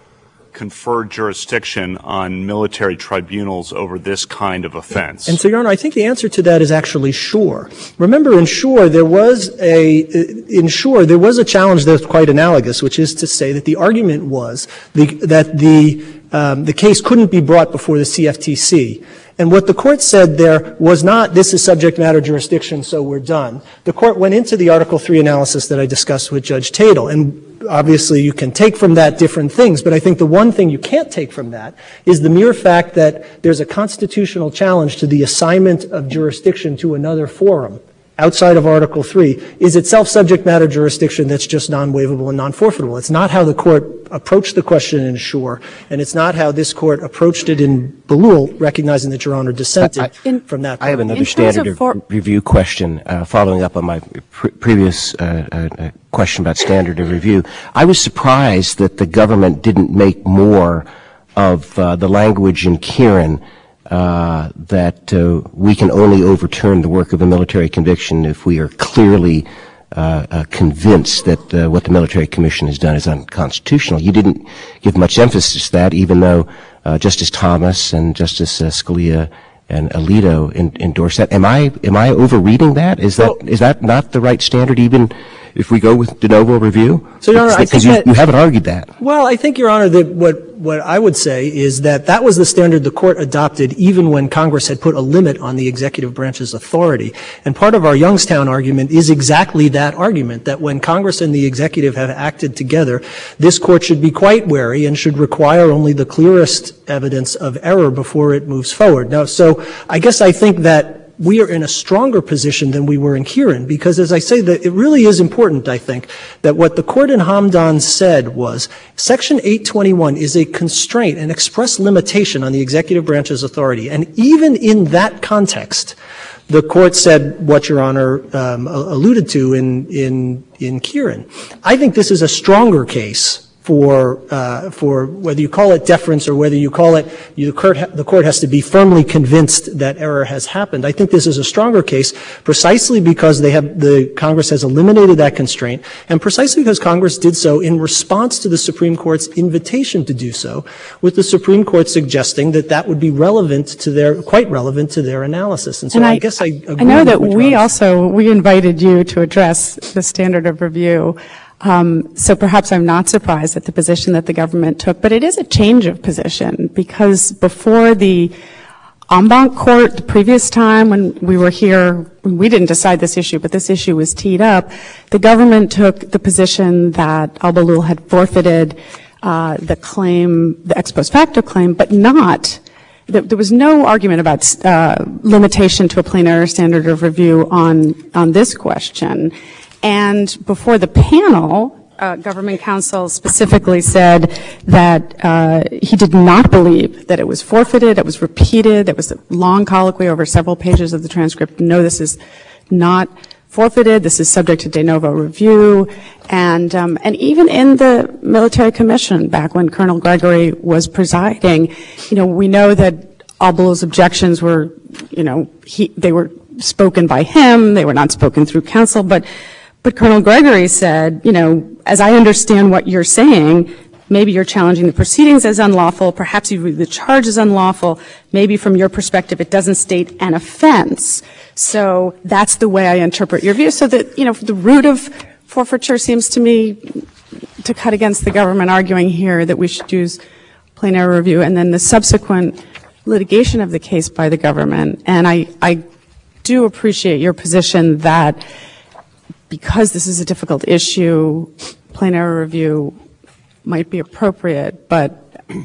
Speaker 8: confer jurisdiction on military tribunals over this kind of offense?
Speaker 10: And so, Your Honor, I think the answer to that is actually sure. Remember, in Shore, there was a, in Shore, there was a challenge that was quite analogous, which is to say that the argument was the, that the, um, the case couldn't be brought before the C F T C. And what the court said there was not, this is subject matter jurisdiction, so we're done. The court went into the Article three analysis that I discussed with Judge Tatel, and obviously you can take from that different things, but I think the one thing you can't take from that is the mere fact that there's a constitutional challenge to the assignment of jurisdiction to another forum outside of Article three is itself subject matter jurisdiction that's just non-waivable and non-forfeitable. It's not how the court approached the question in Shore, and it's not how this court approached it in Balul, recognizing that Your Honor dissented
Speaker 7: I, I,
Speaker 10: from that.
Speaker 7: I have another standard of of review question, uh, following up on my pre- previous uh, uh, question about standard of review. I was surprised that the government didn't make more of uh, the language in Kieran Uh, that uh, we can only overturn the work of a military conviction if we are clearly uh, uh, convinced that uh, what the military commission has done is unconstitutional. You didn't give much emphasis to that, even though uh, Justice Thomas and Justice uh, Scalia and Alito in, endorsed that. Am I am I overreading that? Is that well, is that not the right standard, even if we go with de novo review?
Speaker 10: So, Your Honor, I think
Speaker 7: you,
Speaker 10: that,
Speaker 7: you haven't argued that.
Speaker 10: Well, I think, Your Honor, that what what I would say is that that was the standard the court adopted even when Congress had put a limit on the executive branch's authority. And part of our Youngstown argument is exactly that argument, that when Congress and the executive have acted together, this court should be quite wary and should require only the clearest evidence of error before it moves forward. Now, so I guess I think that we are in a stronger position than we were in Kieran, because, as I say, that it really is important, I think, that what the court in Hamdan said was Section eight twenty-one is a constraint, an express limitation on the executive branch's authority. And even in that context, the court said what Your Honor um, alluded to in, in, in Kieran. I think this is a stronger case for uh, for whether you call it deference or whether you call it you, the, court ha- the court has to be firmly convinced that error has happened. I think this is a stronger case precisely because they have the Congress has eliminated that constraint, and precisely because Congress did so in response to the Supreme Court's invitation to do so, with the Supreme Court suggesting that that would be relevant to their quite relevant to their analysis. And so
Speaker 2: and
Speaker 10: I,
Speaker 2: I
Speaker 10: guess I agree
Speaker 2: I know
Speaker 10: with
Speaker 2: that
Speaker 10: what
Speaker 2: we
Speaker 10: Ron
Speaker 2: also we invited you to address the standard of review. Um, so perhaps I'm not surprised at the position that the government took, but it is a change of position, because before the en banc court, the previous time when we were here, we didn't decide this issue, but this issue was teed up, the government took the position that Al-Balul had forfeited uh, the claim, the ex post facto claim, but not there was no argument about uh, limitation to a plain error standard of review on on this question. And before the panel, uh, government counsel specifically said that uh, he did not believe that it was forfeited, it was repeated, there was a long colloquy over several pages of the transcript. No, this is not forfeited. This is subject to de novo review. And, um, and even in the military commission, back when Colonel Gregory was presiding, you know, we know that Al-Ballou's objections were, you know, he, they were spoken by him. They were not spoken through counsel. But, but Colonel Gregory said, you know, as I understand what you're saying, maybe you're challenging the proceedings as unlawful. Perhaps you view the charge as unlawful. Maybe from your perspective, it doesn't state an offense. So that's the way I interpret your view. So that, you know, the root of forfeiture seems to me to cut against the government arguing here that we should use plain error review, and then the subsequent litigation of the case by the government. And I, I do appreciate your position that because this is a difficult issue, plain error review might be appropriate, but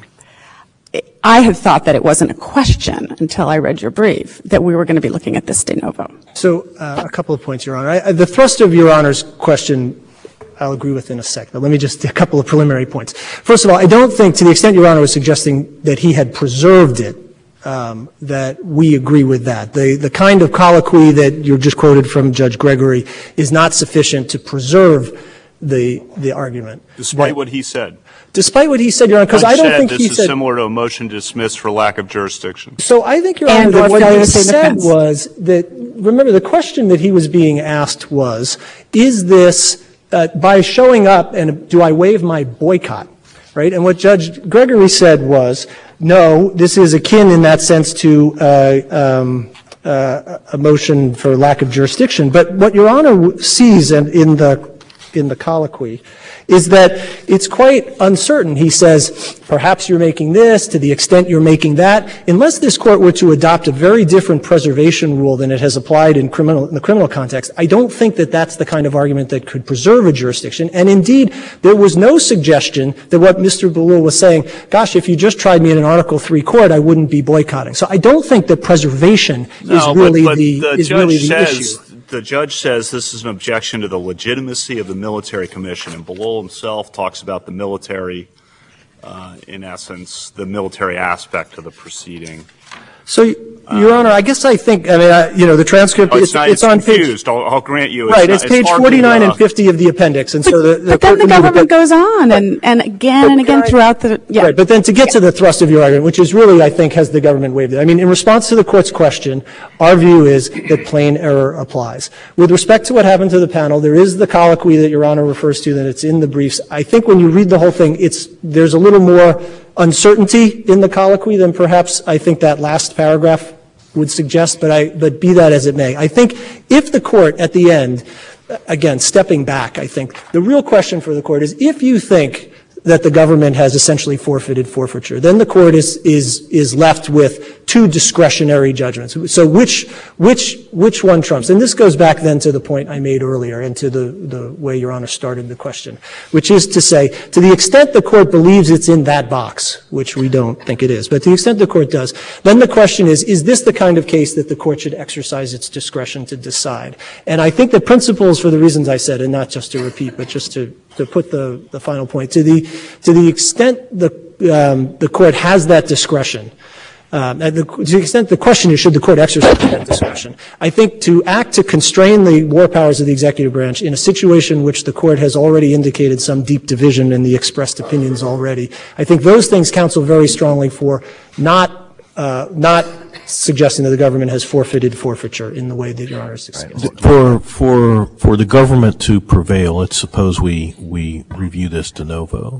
Speaker 2: I had thought that it wasn't a question until I read your brief that we were going to be looking at this de novo.
Speaker 10: So uh, a couple of points, Your Honor. I, the thrust of Your Honor's question I'll agree with in a sec, but let me just, a couple of preliminary points. First of all, I don't think, to the extent Your Honor was suggesting that he had preserved it, um, that we agree with that. The, the kind of colloquy that you just quoted from Judge Gregory is not sufficient to preserve the the argument.
Speaker 8: Despite what he said.
Speaker 10: Despite what he said, Your Honor, because I don't think
Speaker 8: this
Speaker 10: he
Speaker 8: is
Speaker 10: said
Speaker 8: similar to a motion to dismiss for lack of jurisdiction.
Speaker 10: So I think, Your Honor, that what he said was that, remember, the question that he was being asked was, is this, uh, by showing up, and do I waive my boycott, right? And what Judge Gregory said was, no, this is akin in that sense to uh, um, uh, a motion for lack of jurisdiction. But what Your Honor sees in, in the in the colloquy is that it's quite uncertain. He says, perhaps you're making this, to the extent you're making that. Unless this Court were to adopt a very different preservation rule than it has applied in criminal, in the criminal context, I don't think that that's the kind of argument that could preserve a jurisdiction. And indeed, there was no suggestion that what Mister Ballou was saying, gosh, if you just tried me in an Article three court, I wouldn't be boycotting. So I don't think that preservation
Speaker 8: no,
Speaker 10: is really
Speaker 8: but, but
Speaker 10: the,
Speaker 8: the
Speaker 10: is really the
Speaker 8: says,
Speaker 10: issue.
Speaker 8: The judge says this is an objection to the legitimacy of the military commission, and Ballou himself talks about the military, uh, in essence, the military aspect of the proceeding.
Speaker 10: So, Your Honor, I guess I think, I mean, I, you know, the transcript,
Speaker 8: oh,
Speaker 10: it's,
Speaker 8: it's, not,
Speaker 10: it's,
Speaker 8: it's
Speaker 10: on
Speaker 8: confused.
Speaker 10: page.
Speaker 8: I'll, I'll grant you.
Speaker 10: Right,
Speaker 8: it's,
Speaker 10: it's
Speaker 8: not,
Speaker 10: page
Speaker 8: it's
Speaker 10: forty-nine
Speaker 8: uh,
Speaker 10: and fifty of the appendix. And
Speaker 2: but,
Speaker 10: so the, the
Speaker 2: but then the government goes on and, and again
Speaker 10: but
Speaker 2: and again
Speaker 10: I,
Speaker 2: throughout the, yeah.
Speaker 10: Right, but then to get yeah. to the thrust of your argument, which is really, I think, has the government waived it. I mean, in response to the Court's question, our view is that plain error applies. With respect to what happened to the panel, there is the colloquy that Your Honor refers to, that it's in the briefs. I think when you read the whole thing, it's, there's a little more uncertainty in the colloquy than perhaps I think that last paragraph would suggest, but I, but be that as it may. I think if the Court at the end, again, stepping back, I think the real question for the Court is if you think that the government has essentially forfeited forfeiture, then the Court is, is, is left with two discretionary judgments. So which, which, which one trumps? And this goes back then to the point I made earlier and to the, the way Your Honor started the question, which is to say, to the extent the Court believes it's in that box, which we don't think it is, but to the extent the Court does, then the question is, is this the kind of case that the Court should exercise its discretion to decide? And I think the principles, for the reasons I said, and not just to repeat, but just to to put the, the final point, to the, to the extent the, um, the Court has that discretion, um, and the, to the extent the question is should the Court exercise that discretion, I think to act to constrain the war powers of the executive branch in a situation in which the Court has already indicated some deep division in the expressed opinions already, I think those things counsel very strongly for not, uh, not suggesting that the government has forfeited forfeiture in the way that Your Honor is suggesting.
Speaker 4: For, for, for the government to prevail, let's suppose we, we review this de novo.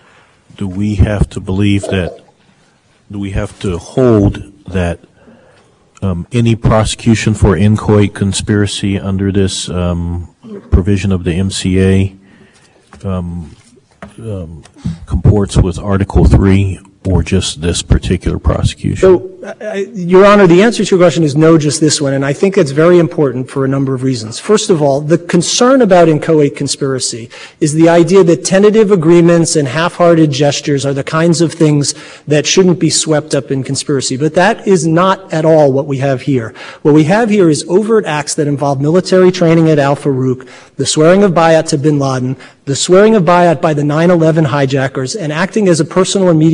Speaker 4: Do we have to believe that, do we have to hold that um, any prosecution for inchoate conspiracy under this um, provision of the M C A um, um, comports with Article three, or just this particular prosecution?
Speaker 10: So, uh, Your Honor, the answer to your question is no, just this one, and I think it's very important for a number of reasons. First of all, the concern about inchoate conspiracy is the idea that tentative agreements and half-hearted gestures are the kinds of things that shouldn't be swept up in conspiracy. But that is not at all what we have here. What we have here is overt acts that involve military training at al-Farouk, the swearing of bayat to bin Laden, the swearing of bayat by the nine eleven hijackers, and acting as a personal and media secretary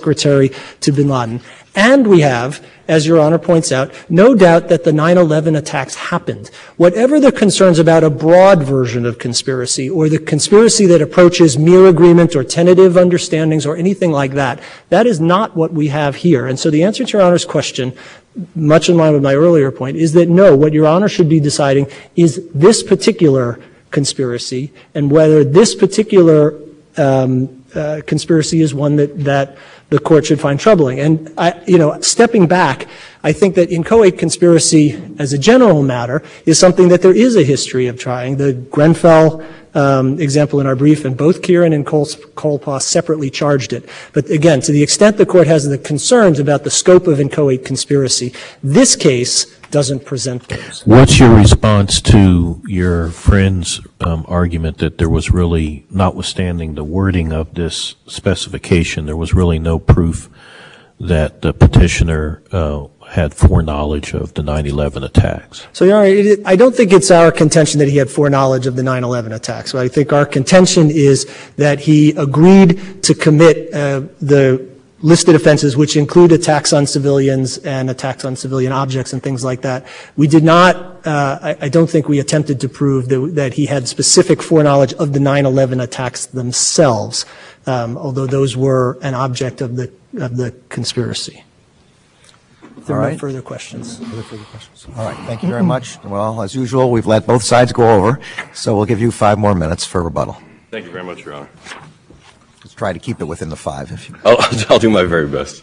Speaker 10: secretary to bin Laden. And we have, as Your Honor points out, no doubt that the nine eleven attacks happened. Whatever the concerns about a broad version of conspiracy or the conspiracy that approaches mere agreement or tentative understandings or anything like that, that is not what we have here. And so the answer to Your Honor's question, much in line with my earlier point, is that no, what Your Honor should be deciding is this particular conspiracy and whether this particular um, uh, conspiracy is one that, that the court should find troubling. And, I, you know, stepping back, I think that inchoate conspiracy as a general matter is something that there is a history of trying. The Grenfell um, example in our brief, and both Kieran and Kolpas separately charged it. But again, to the extent the court has the concerns about the scope of inchoate conspiracy, this case doesn't present those.
Speaker 4: What's your response to your friend's um, argument that there was really, notwithstanding the wording of this specification, there was really no proof that the petitioner uh, had foreknowledge of the nine eleven attacks?
Speaker 10: So, Your Honor, it, I don't think it's our contention that he had foreknowledge of the nine eleven attacks. So I think our contention is that he agreed to commit uh, the listed offenses, which include attacks on civilians and attacks on civilian objects and things like that. We did not, uh, I, I don't think we attempted to prove that, that he had specific foreknowledge of the nine eleven attacks themselves, um, although those were an object of the, of the conspiracy. If there
Speaker 6: All
Speaker 10: are
Speaker 6: right.
Speaker 10: no further questions.
Speaker 6: Further, further questions. All right. Thank you very much. Well, as usual, we've let both sides go over, so we'll give you five more minutes for rebuttal.
Speaker 3: Thank you very much, Your Honor.
Speaker 6: Let's try to keep it within the five. If you.
Speaker 3: I'll, I'll do my very best.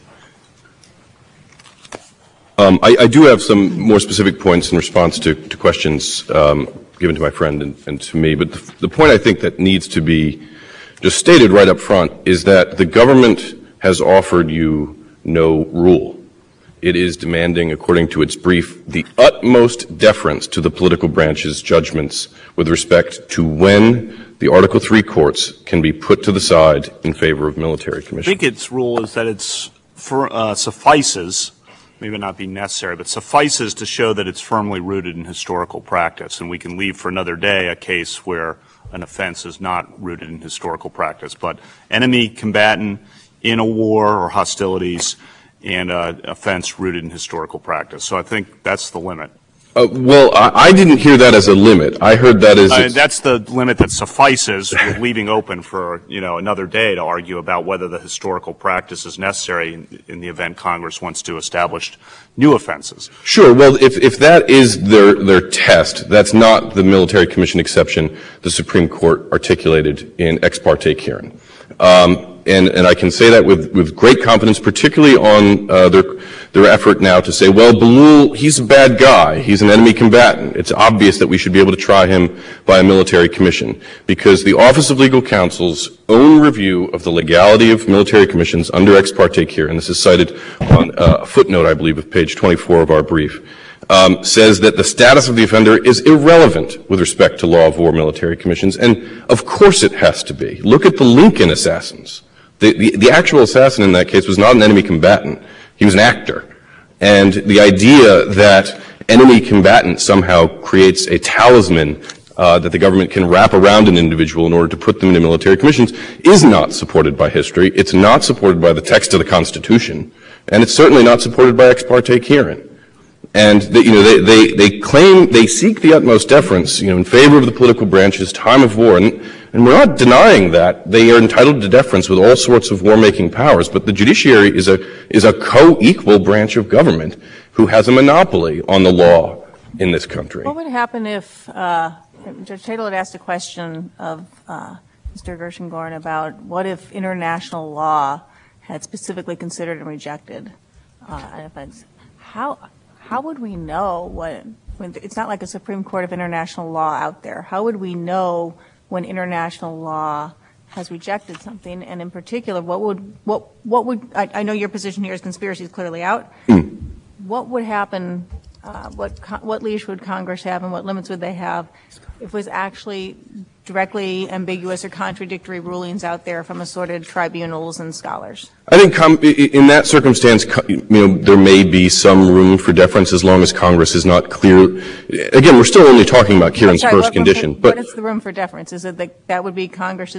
Speaker 3: Um, I, I do have some more specific points in response to, to questions um, given to my friend and, and to me, but the, the point I think that needs to be just stated right up front is that the government has offered you no rule. It is demanding, according to its brief, the utmost deference to the political branch's judgments with respect to when the Article three courts can be put to the side in favor of military commissions.
Speaker 8: I think its rule is that it's for, uh, suffices, maybe not be necessary, but suffices to show that it's firmly rooted in historical practice. And we can leave for another day a case where an offense is not rooted in historical practice. But enemy combatant in a war or hostilities and uh, offense rooted in historical practice. So I think that's the limit.
Speaker 3: Uh, well, I, I didn't hear that as a limit. I heard that as
Speaker 8: uh, that's the limit that suffices, with leaving open for you know another day to argue about whether the historical practice is necessary in, in the event Congress wants to establish new offenses.
Speaker 3: Sure. Well, if if that is their their test, that's not the military commission exception the Supreme Court articulated in Ex parte Kieran. Um, And, and I can say that with, with great confidence, particularly on uh, their, their effort now to say, well, Belul, he's a bad guy. He's an enemy combatant. It's obvious that we should be able to try him by a military commission, because the Office of Legal Counsel's own review of the legality of military commissions under Ex parte Kieran, and this is cited on uh, a footnote, I believe, of page twenty-four of our brief, Um, says that the status of the offender is irrelevant with respect to law of war military commissions, and of course it has to be. Look at the Lincoln assassins. The, the, the actual assassin in that case was not an enemy combatant. He was an actor. And the idea that enemy combatant somehow creates a talisman uh, that the government can wrap around an individual in order to put them into military commissions is not supported by history. It's not supported by the text of the Constitution. And it's certainly not supported by Ex parte Kieran. And they, you know, they, they, they claim, they seek the utmost deference, you know, in favor of the political branches, time of war, and, and we're not denying that. They are entitled to deference with all sorts of war-making powers, but the judiciary is a, is a co-equal branch of government who has a monopoly on the law in this country.
Speaker 5: What would happen if, uh, Judge Tatel had asked a question of, uh, Mister Gershengorn about what if international law had specifically considered and rejected, uh, an offense? How, How would we know what, when it's not like a Supreme Court of international law out there, how would we know when international law has rejected something? And in particular, what would, what, what would, I, I know your position here is conspiracy is clearly out. Mm. What would happen, uh, what, what leash would Congress have and what limits would they have if it was actually directly ambiguous or contradictory rulings out there from assorted tribunals and scholars?
Speaker 3: I think com- in that circumstance, you know, there may be some room for deference as long as Congress is not clear. Again, we're still only talking about Kieran's
Speaker 5: sorry,
Speaker 3: first
Speaker 5: what
Speaker 3: condition.
Speaker 5: For,
Speaker 3: but
Speaker 5: what is the room for deference? Is it that that would be Congress's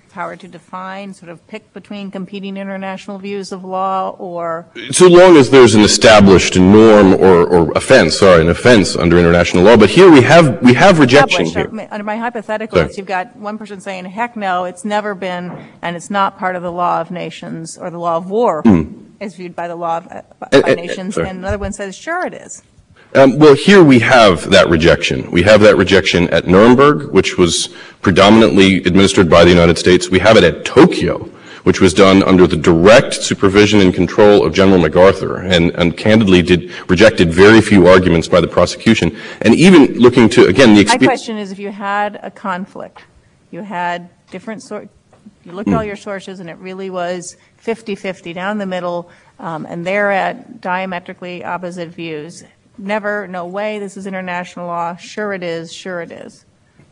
Speaker 5: power to define, sort of pick between competing international views of law, or?
Speaker 3: So long as there's an established norm or, or offense, sorry, an offense under international law. But here we have we have rejection here.
Speaker 5: Under my hypothetical, you've got one person saying, heck no, it's never been, and it's not part of the law of nations or the law of war mm. as viewed by the law of uh, by and, nations, and, and another one says, sure it is.
Speaker 3: Um, well, here we have that rejection. We have that rejection at Nuremberg, which was predominantly administered by the United States. We have it at Tokyo, which was done under the direct supervision and control of General MacArthur, and, and candidly did rejected very few arguments by the prosecution. And even looking to, again, the
Speaker 5: experience. My question is, if you had a conflict, you had different sort, you looked at mm. all your sources, and it really was fifty-fifty down the middle, um, and they're at diametrically opposite views. Never, no way, this is international law. Sure it is, sure it is.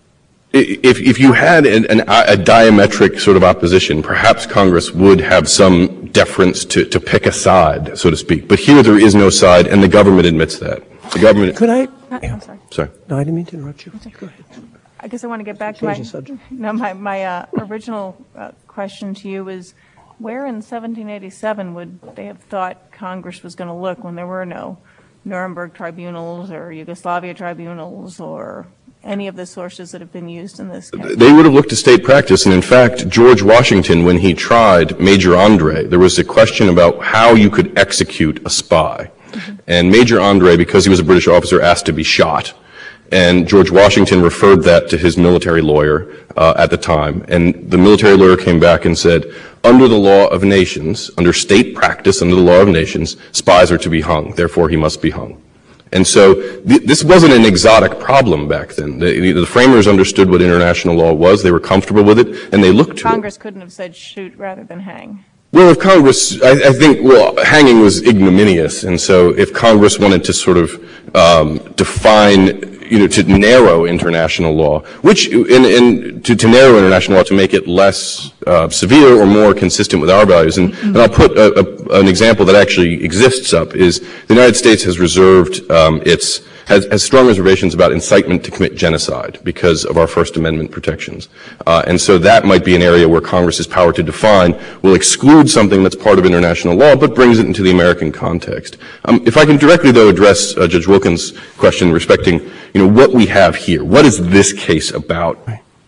Speaker 3: If, if you had an, an, a diametric sort of opposition, perhaps Congress would have some deference to, to pick a side, so to speak. But here there is no side, and the government admits that. The government.
Speaker 11: Could I?
Speaker 5: I'm sorry.
Speaker 3: Sorry.
Speaker 11: No, I didn't mean to interrupt you. Go ahead.
Speaker 5: I guess I want to get back to my, no, my, my uh, original uh, question to you is, where in seventeen eighty-seven would they have thought Congress was going to look when there were no Nuremberg tribunals or Yugoslavia tribunals or any of the sources that have been used in this case?
Speaker 3: They would have looked to state practice, and in fact, George Washington, when he tried Major Andre, there was a question about how you could execute a spy. Mm-hmm. And Major Andre, because he was a British officer, asked to be shot. And George Washington referred that to his military lawyer uh, at the time. And the military lawyer came back and said, under the law of nations, under state practice, under the law of nations, spies are to be hung. Therefore, he must be hung. And so th- this wasn't an exotic problem back then. The, the framers understood what international law was. They were comfortable with it, and they looked to
Speaker 5: Congress it. Congress couldn't have said shoot rather than hang.
Speaker 3: Well, if Congress, I, I think, well, hanging was ignominious. And so if Congress wanted to sort of um, define, you know, to narrow international law, which, in, in to, to narrow international law to make it less uh, severe or more consistent with our values. And, mm-hmm. and I'll put a, a, an example that actually exists up is the United States has reserved um, its has, has strong reservations about incitement to commit genocide because of our First Amendment protections. Uh, and so that might be an area where Congress's power to define will exclude something that's part of international law, but brings it into the American context. Um, if I can directly, though, address uh, Judge Wilkins' question respecting, you know, what we have here. What is this case about?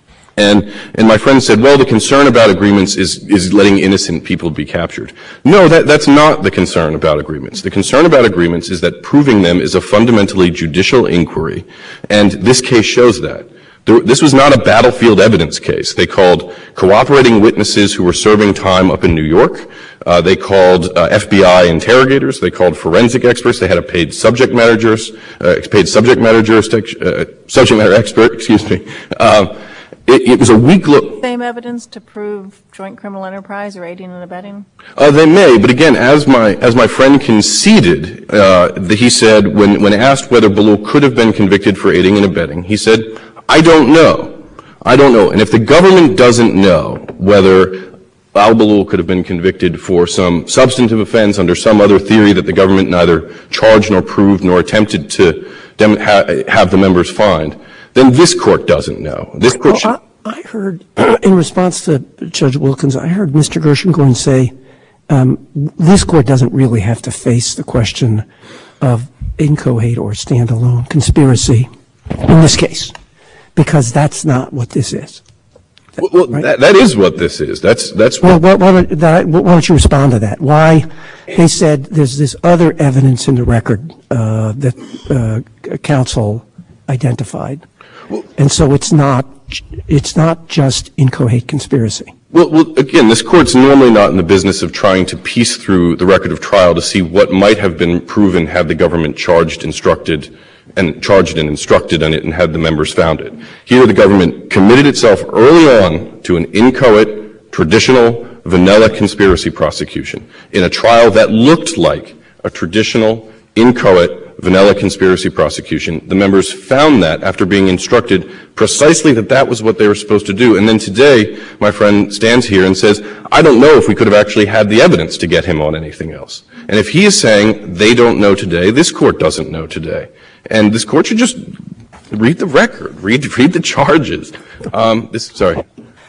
Speaker 3: And, and my friend said, well, the concern about agreements is, is letting innocent people be captured. No, that, that's not the concern about agreements. The concern about agreements is that proving them is a fundamentally judicial inquiry, and this case shows that. There, this was not a battlefield evidence case. They called cooperating witnesses who were serving time up in New York. Uh, they called uh, F B I interrogators. They called forensic experts. They had a paid subject matter, juris, uh, paid subject matter jurisdiction, uh, subject matter expert. Excuse me. Uh, It, it was a weak look.
Speaker 5: Same evidence to prove joint criminal enterprise or aiding and abetting?
Speaker 3: Uh, they may, but again, as my as my friend conceded, uh, the, he said when when asked whether Balloul could have been convicted for aiding and abetting, he said, "I don't know, I don't know." And if the government doesn't know whether al-Balloul could have been convicted for some substantive offense under some other theory that the government neither charged nor proved nor attempted to dem- ha- have the members find, then this court doesn't know. This court should.
Speaker 11: Well, I, I heard, in response to Judge Wilkins, I heard Mister Gershengorn say um, this court doesn't really have to face the question of inchoate or standalone conspiracy in this case, because that's not what this is.
Speaker 3: Well, well right? that, that is what this is. That's that's.
Speaker 11: Well, why, why, that, why don't you respond to that? Why they said there's this other evidence in the record uh, that uh, counsel identified. And so it's not it's not just inchoate conspiracy.
Speaker 3: Well, well, again, this court's normally not in the business of trying to piece through the record of trial to see what might have been proven had the government charged, instructed, and charged and instructed on it and had the members found it. Here, the government committed itself early on to an inchoate, traditional, vanilla conspiracy prosecution in a trial that looked like a traditional, inchoate, vanilla conspiracy prosecution. The members found that after being instructed precisely that that was what they were supposed to do. And then today, my friend stands here and says, I don't know if we could have actually had the evidence to get him on anything else. And if he is saying they don't know today, this court doesn't know today. And this court should just read the record, read, read the charges. Um, this, sorry.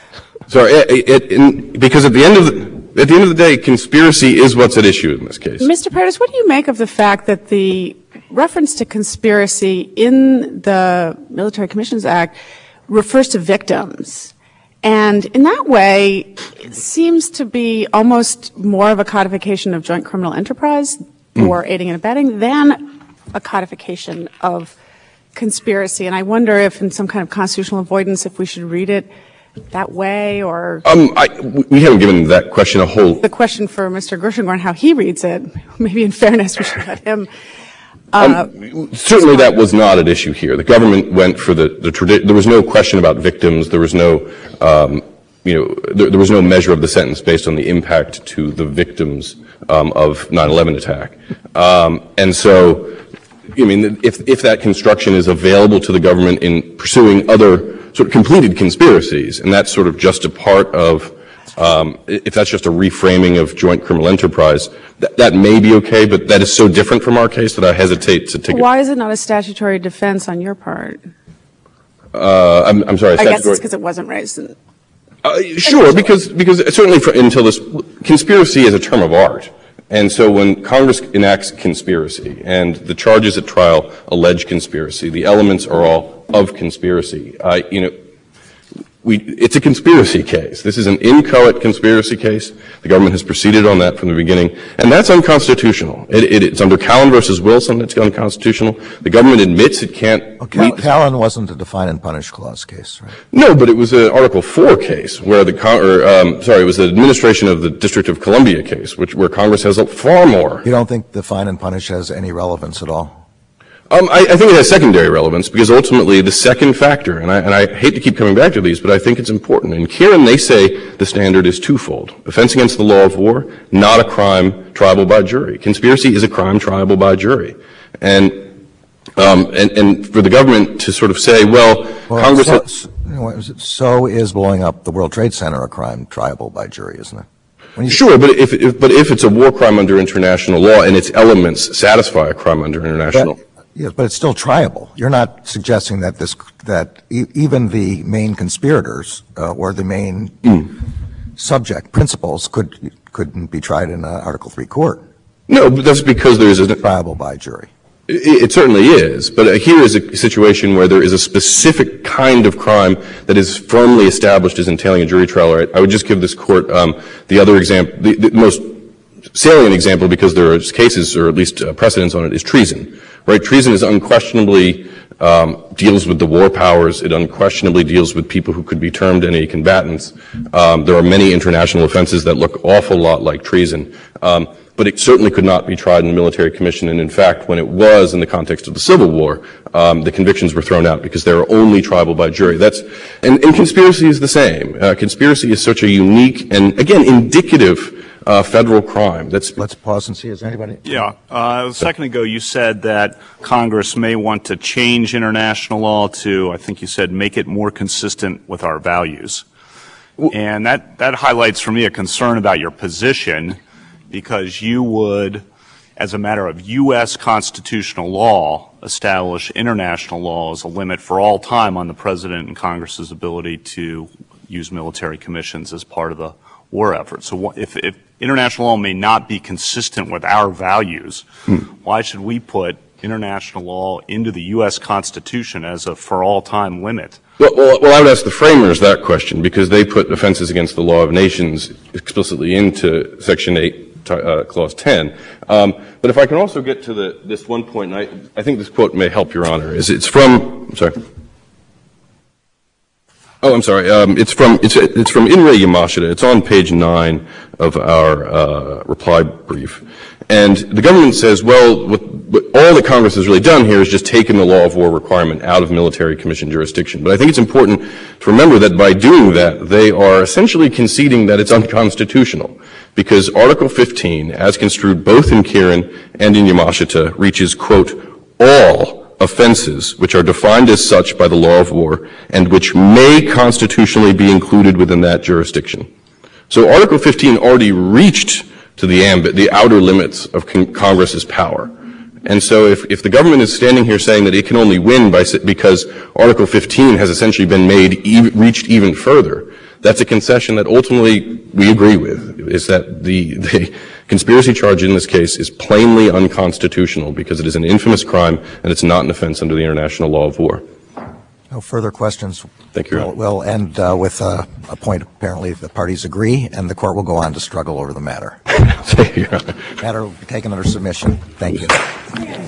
Speaker 3: Sorry, it, it, in, because at the end of the, at the end of the day, conspiracy is what's at issue in this case.
Speaker 2: Mister Paradis, what do you make of the fact that the reference to conspiracy in the Military Commissions Act refers to victims? And in that way, it seems to be almost more of a codification of joint criminal enterprise mm. or aiding and abetting than a codification of conspiracy. And I wonder if in some kind of constitutional avoidance, if we should read it that way or...
Speaker 3: Um, I, we haven't given that question a whole...
Speaker 2: The question for Mister Gershengorn, how he reads it, maybe in fairness we should let him... Uh,
Speaker 3: um, certainly that was not at issue here. The government went for the, the tradition. There was no question about victims. There was no, um, you know, there, there was no measure of the sentence based on the impact to the victims um, of nine eleven attack. Um, and so, I mean, if, if that construction is available to the government in pursuing other sort of completed conspiracies, and that's sort of just a part of, um, if that's just a reframing of joint criminal enterprise, th- that may be okay, but that is so different from our case that I hesitate to take it.
Speaker 2: Why is it not a statutory defense on your part?
Speaker 3: Uh, I'm, I'm sorry.
Speaker 2: I guess it's because it wasn't raised. In-
Speaker 3: uh, sure, because because certainly for, until this, conspiracy is a term of art. And so when Congress enacts conspiracy and the charges at trial allege conspiracy, the elements are all of conspiracy. Uh, you know, we, it's a conspiracy case. This is an inchoate conspiracy case. The government has proceeded on that from the beginning, and that's unconstitutional. It, it, it's under Callan versus Wilson that's unconstitutional. The government admits it can't.
Speaker 6: Well, Cal- Callan wasn't a define and punish clause case, right?
Speaker 3: No, but it was an Article Four case where the con- or, um, sorry, it was the administration of the District of Columbia case, which where Congress has a far more.
Speaker 6: You don't think define and punish has any relevance at all?
Speaker 3: Um, I, I think it has secondary relevance because ultimately the second factor, and I, and I hate to keep coming back to these, but I think it's important. In Kieran, they say the standard is twofold. Offense against the law of war, not a crime triable by jury. Conspiracy is a crime triable by jury. And, um, and, and for the government to sort of say, well,
Speaker 6: well
Speaker 3: Congress
Speaker 6: so,
Speaker 3: has,
Speaker 6: you know, so is blowing up the World Trade Center a crime triable by jury, isn't it? When you
Speaker 3: sure, but if, if, but if it's a war crime under international law and its elements satisfy a crime under international
Speaker 6: law. Yes, but it's still triable. You're not suggesting that this that e- even the main conspirators uh, or the main mm. subject principals could couldn't be tried in an Article Three court.
Speaker 3: No, but that's because there is a
Speaker 6: triable by jury.
Speaker 3: It, it certainly is, but uh, here is a situation where there is a specific kind of crime that is firmly established as entailing a jury trial. Right? I would just give this court um, the other example, the, the most salient example, because there are cases or at least uh, precedents on it, is treason. Right? Treason is unquestionably um, deals with the war powers. It unquestionably deals with people who could be termed enemy combatants. Um, there are many international offenses that look awful lot like treason. Um, but it certainly could not be tried in the military commission. And in fact, when it was in the context of the Civil War, um, the convictions were thrown out because they were only triable by jury. That's and, and conspiracy is the same. Uh, conspiracy is such a unique and again indicative Uh, federal crime. That's
Speaker 6: Let's pause and see. Is anybody?
Speaker 8: Yeah. Uh, a second ago, you said that Congress may want to change international law to, I think you said, make it more consistent with our values. And that, that highlights for me a concern about your position, because you would, as a matter of U S constitutional law, establish international law as a limit for all time on the President and Congress's ability to use military commissions as part of the war effort. So if, if international law may not be consistent with our values, hmm. why should we put international law into the U S Constitution as a for-all-time limit?
Speaker 3: Well, well, well, I would ask the framers that question, because they put offenses against the law of nations explicitly into Section eight, uh, Clause ten. Um, but if I can also get to the, this one point, and I, I think this quote may help, Your Honor, is it's from, I'm sorry. Oh, I'm sorry. Um, it's from it's it's from In re Yamashita. It's on page nine of our uh, reply brief, and the government says, well, what, what all that Congress has really done here is just taken the law of war requirement out of military commission jurisdiction. But I think it's important to remember that by doing that, they are essentially conceding that it's unconstitutional, because Article fifteen, as construed both in Kieran and in Yamashita, reaches, quote, all offenses which are defined as such by the law of war and which may constitutionally be included within that jurisdiction. So Article fifteen already reached to the ambit, the outer limits of con- Congress's power. And so if, if the government is standing here saying that it can only win by, because Article fifteen has essentially been made, e- reached even further, That's a concession that ultimately we agree with, is that the, the conspiracy charge in this case is plainly unconstitutional because it is an infamous crime and it's not an offense under the international law of war.
Speaker 6: No further questions.
Speaker 3: Thank you, Your Honor.
Speaker 6: We'll, we'll end uh, with uh, a point. Apparently, the parties agree, and the court will go on to struggle over the matter.
Speaker 3: Thank you, Your Honor.
Speaker 6: Matter will be taken under submission. Thank you.